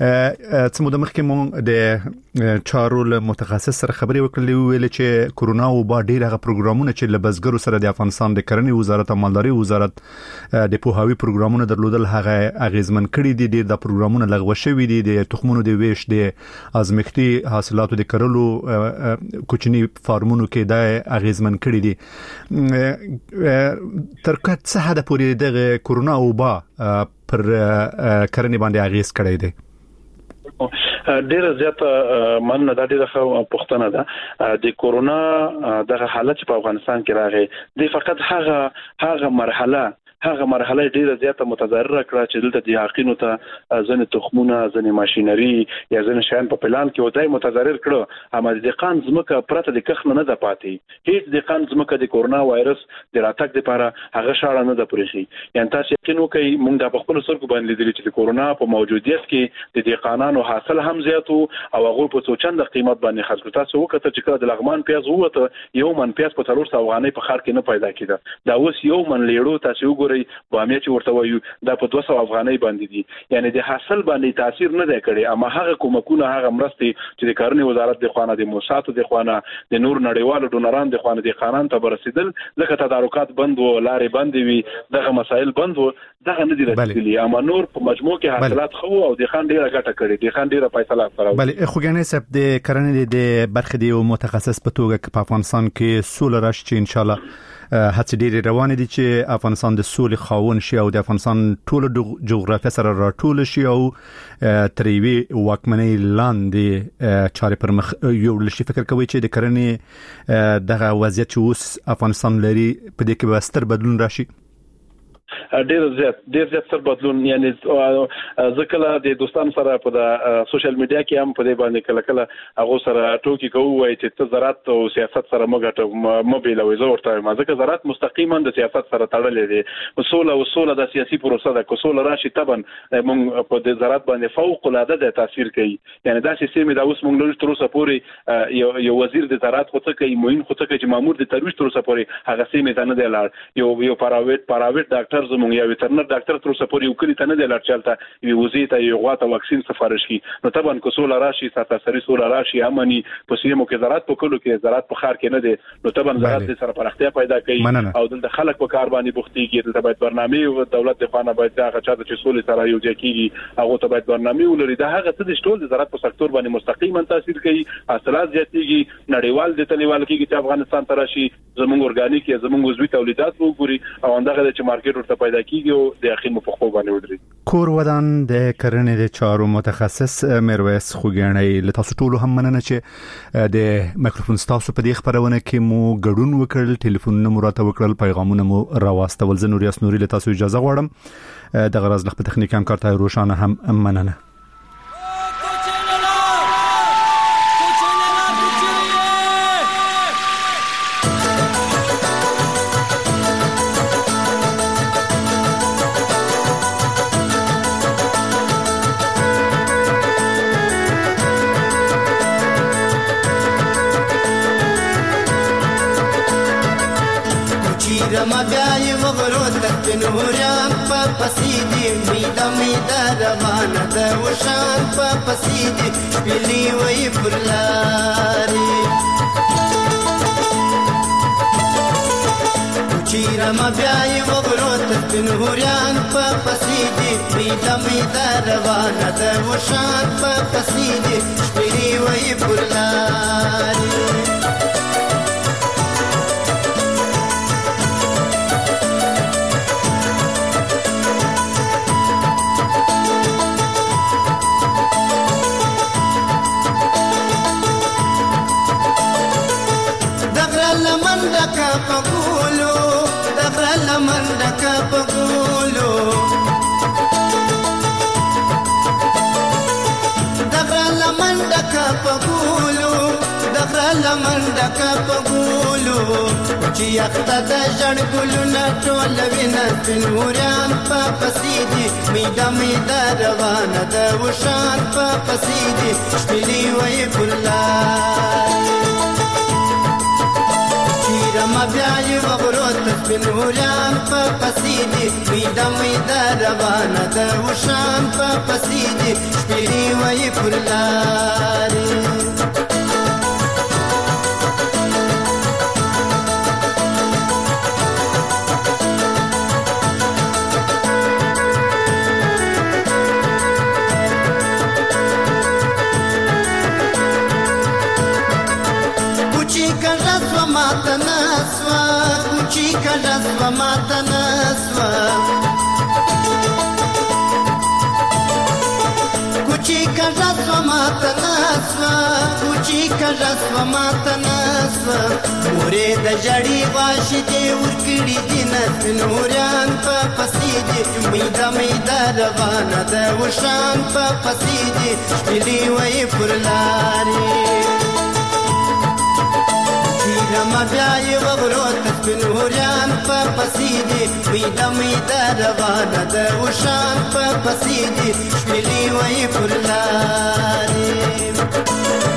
څه مو د مخکې مو د چارو له متخصص سره خبرې وکړلې، ویل چې کورونا او با ډیر هغه پروګرامونه چې لبزګرو سره د افغانستان د کرنې وزارت او مالداري وزارت د پوهاوی پروګرامونه درلودل هغه اغیزمن کړي دي. ډیر د پروګرامونه لغوه شوي دي، د تخمونو د ویش د ازمختي حاصلاتو د کرلو کوچني فارمونو کې د اغیزمن کړي دي. تر څه حد پورې د کورونا او با پر کرنې باندې اغیز کړی دی؟ ډیره زیاته مننه د ډیره پښتنه ده د کورونا دغه حالت په افغانستان کې راغی د فقط هغه هغه مرحله هغه مرحله ډیره زیاته متضرره کړه چې دلته د حقینو ته ځنې تخمونه ځنې ماشينري یا ځنې شیان په پلان کې ودای متضرر کړه اما د دقان زمکه پرته د کخ نه ده پاتې هیڅ دقان زمکه د کورونا وایرس د راتګ لپاره هغه شاړه نه ده پرېخي یعنی تاسو یقین وکئ موږ د خپل سرکو باندې لیدل چې د کورونا په موجودیت کې د دقانانو حاصل هم زیاتو او هغه په څو چنده قیمت باندې خرڅ کړ تاسو وکړه چې کله د لغمان پیاز ووته یو من پیاز په څلور سوه افغانۍ په خار کې نه پیدا کیده دا اوس یو من لیړو تاسو بامیه چې ورته وایو دا په دوه سوه افغانۍ باندې دي یعنی د حاصل باندې تاثیر نه دی کړی اما هغه کومکونه هغه مرستې چې د کارونې وزارت د خوانه د موسساتو د خوانه د نور نړیوالو ډونران د خوانه د قانون ته برسیدل لکه تدارکات بند و لارې بند وي دغه مسایل بند و دغه نه دي رسیدلي اما نور په مجموع کې حاصلات خو او د خان ډیره ګټه کړې د خان ډیره فیصله کړې بله خو ګنې سب د کرنې د برخې دی متخصص په توګه په افغانستان کې سول راشي چې ان شاء الله هڅې ډېرې روانې دي چې افغانستان د سولې خاوند شي او د افغانستان ټول جغرافیه سره راټول شي او تر یوې واکمنۍ لاندې چارې پر مخ یوړل شي فکر کوي چې د کرنې دغه وضعیت چې اوس افغانستان لري په دې کې به ستر بدلون راشي ډیر زیات ډیر زیات سر بدلون یعنی ځکه د دوستانو سره په د سوشل میډیا کې هم په دې باندې کله کله هغه سره ټوکی کوي وایي چې ته زراعت او سیاست سره مګټه مبیلوي زه ورته ما ځکه زراعت مستقیما د سیاست سره تړلې دي اصول او اصول د سیاسي پروسه د اصول راشي طبعا موږ په د زراعت باندې فوق العاده د تاثیر کوي یعنی دا سیستم د اوس موږ لږ تر اوسه پورې یو یو وزیر د زراعت خو څه کوي موین خو څه کوي چې مامور د ترویج تر اوسه پورې هغه سیمه نه دی لاړ یو یو پراویټ پراویټ ډاکټر زموږ یو ویټرنر ډاکټر تر اوسه پورې یو کلی ته نه دی لاړ چلته یو وزیر ته یو غواته واکسین سفارش کی نو طبعا کو سول راشي ساتاسري سول راشي امني په سیمو کې زراعت په کلو کې زراعت په خار کې نه دی نو طبعا زراعت سره پرختیا پیدا کوي او د خلک په کار باندې بوختيږي د باید برنامه او دولت د خانه باید دا غچا د سول سره یو ځکیږي هغه ته باید برنامه ولري دا هغه څه د ټول د زراعت په سکتور باندې مستقیما تاثیر کوي حاصلات زیاتېږي نړیوال د تلیوال کې چې افغانستان ته راشي زموږ اورګانیک یا زموږ عضوي تولیدات وګوري او اندغه چې مارکیټ ورته پیدا کیږي او د اخیر په خو باندې ودري کور ودان د کرنې د چارو متخصص میرویس خوګیڼی له تاسو ټولو هم مننه چې د مایکروفون تاسو په دې خبرونه کې مو ګډون وکړل ټلیفونونه مو راته وکړل پیغامونه مو راواستول زه نوریاس نوري له تاسو اجازه غواړم د غرض لخت تخنیک هم کارته روشانه هم مننه نوريان په پسیدي میدا میدا روانه ده وشان په پسیدي بلی وی پرلاري چیرې ما بیاي وګورت نوريان په پسیدي میدا میدا روانه ده وشان په پسیدي بلی وی پرلاري پګولو دغه لمنډک پګولو دغه لمنډک پګولو دغه لمنډک پګولو چې اخته د جړ ګلونه ټول وینا نوريان په پسیدي میدا میدا روانه ده وشان په پسیدي شپلی وی ګلای ما بیاي وغروت بنوريان په پسیدي میدا میدا روانه ده وشان په پسیدي شپلی وی پرلاري کډسوا ماته نسوا کوچ کوچی کژا سومات ناسوا کوچی کژا سومات ناسوا مورې د جړی واش دې ورکړي دینت نوران په پسې دې میدا میدا روانه د وشان په پسې دې شپلې وې پرلاري رما بیاي وغروت بنوريان په پسې دي میدا میدا روانه د وشان په پسې دي شپلې وې پرلاري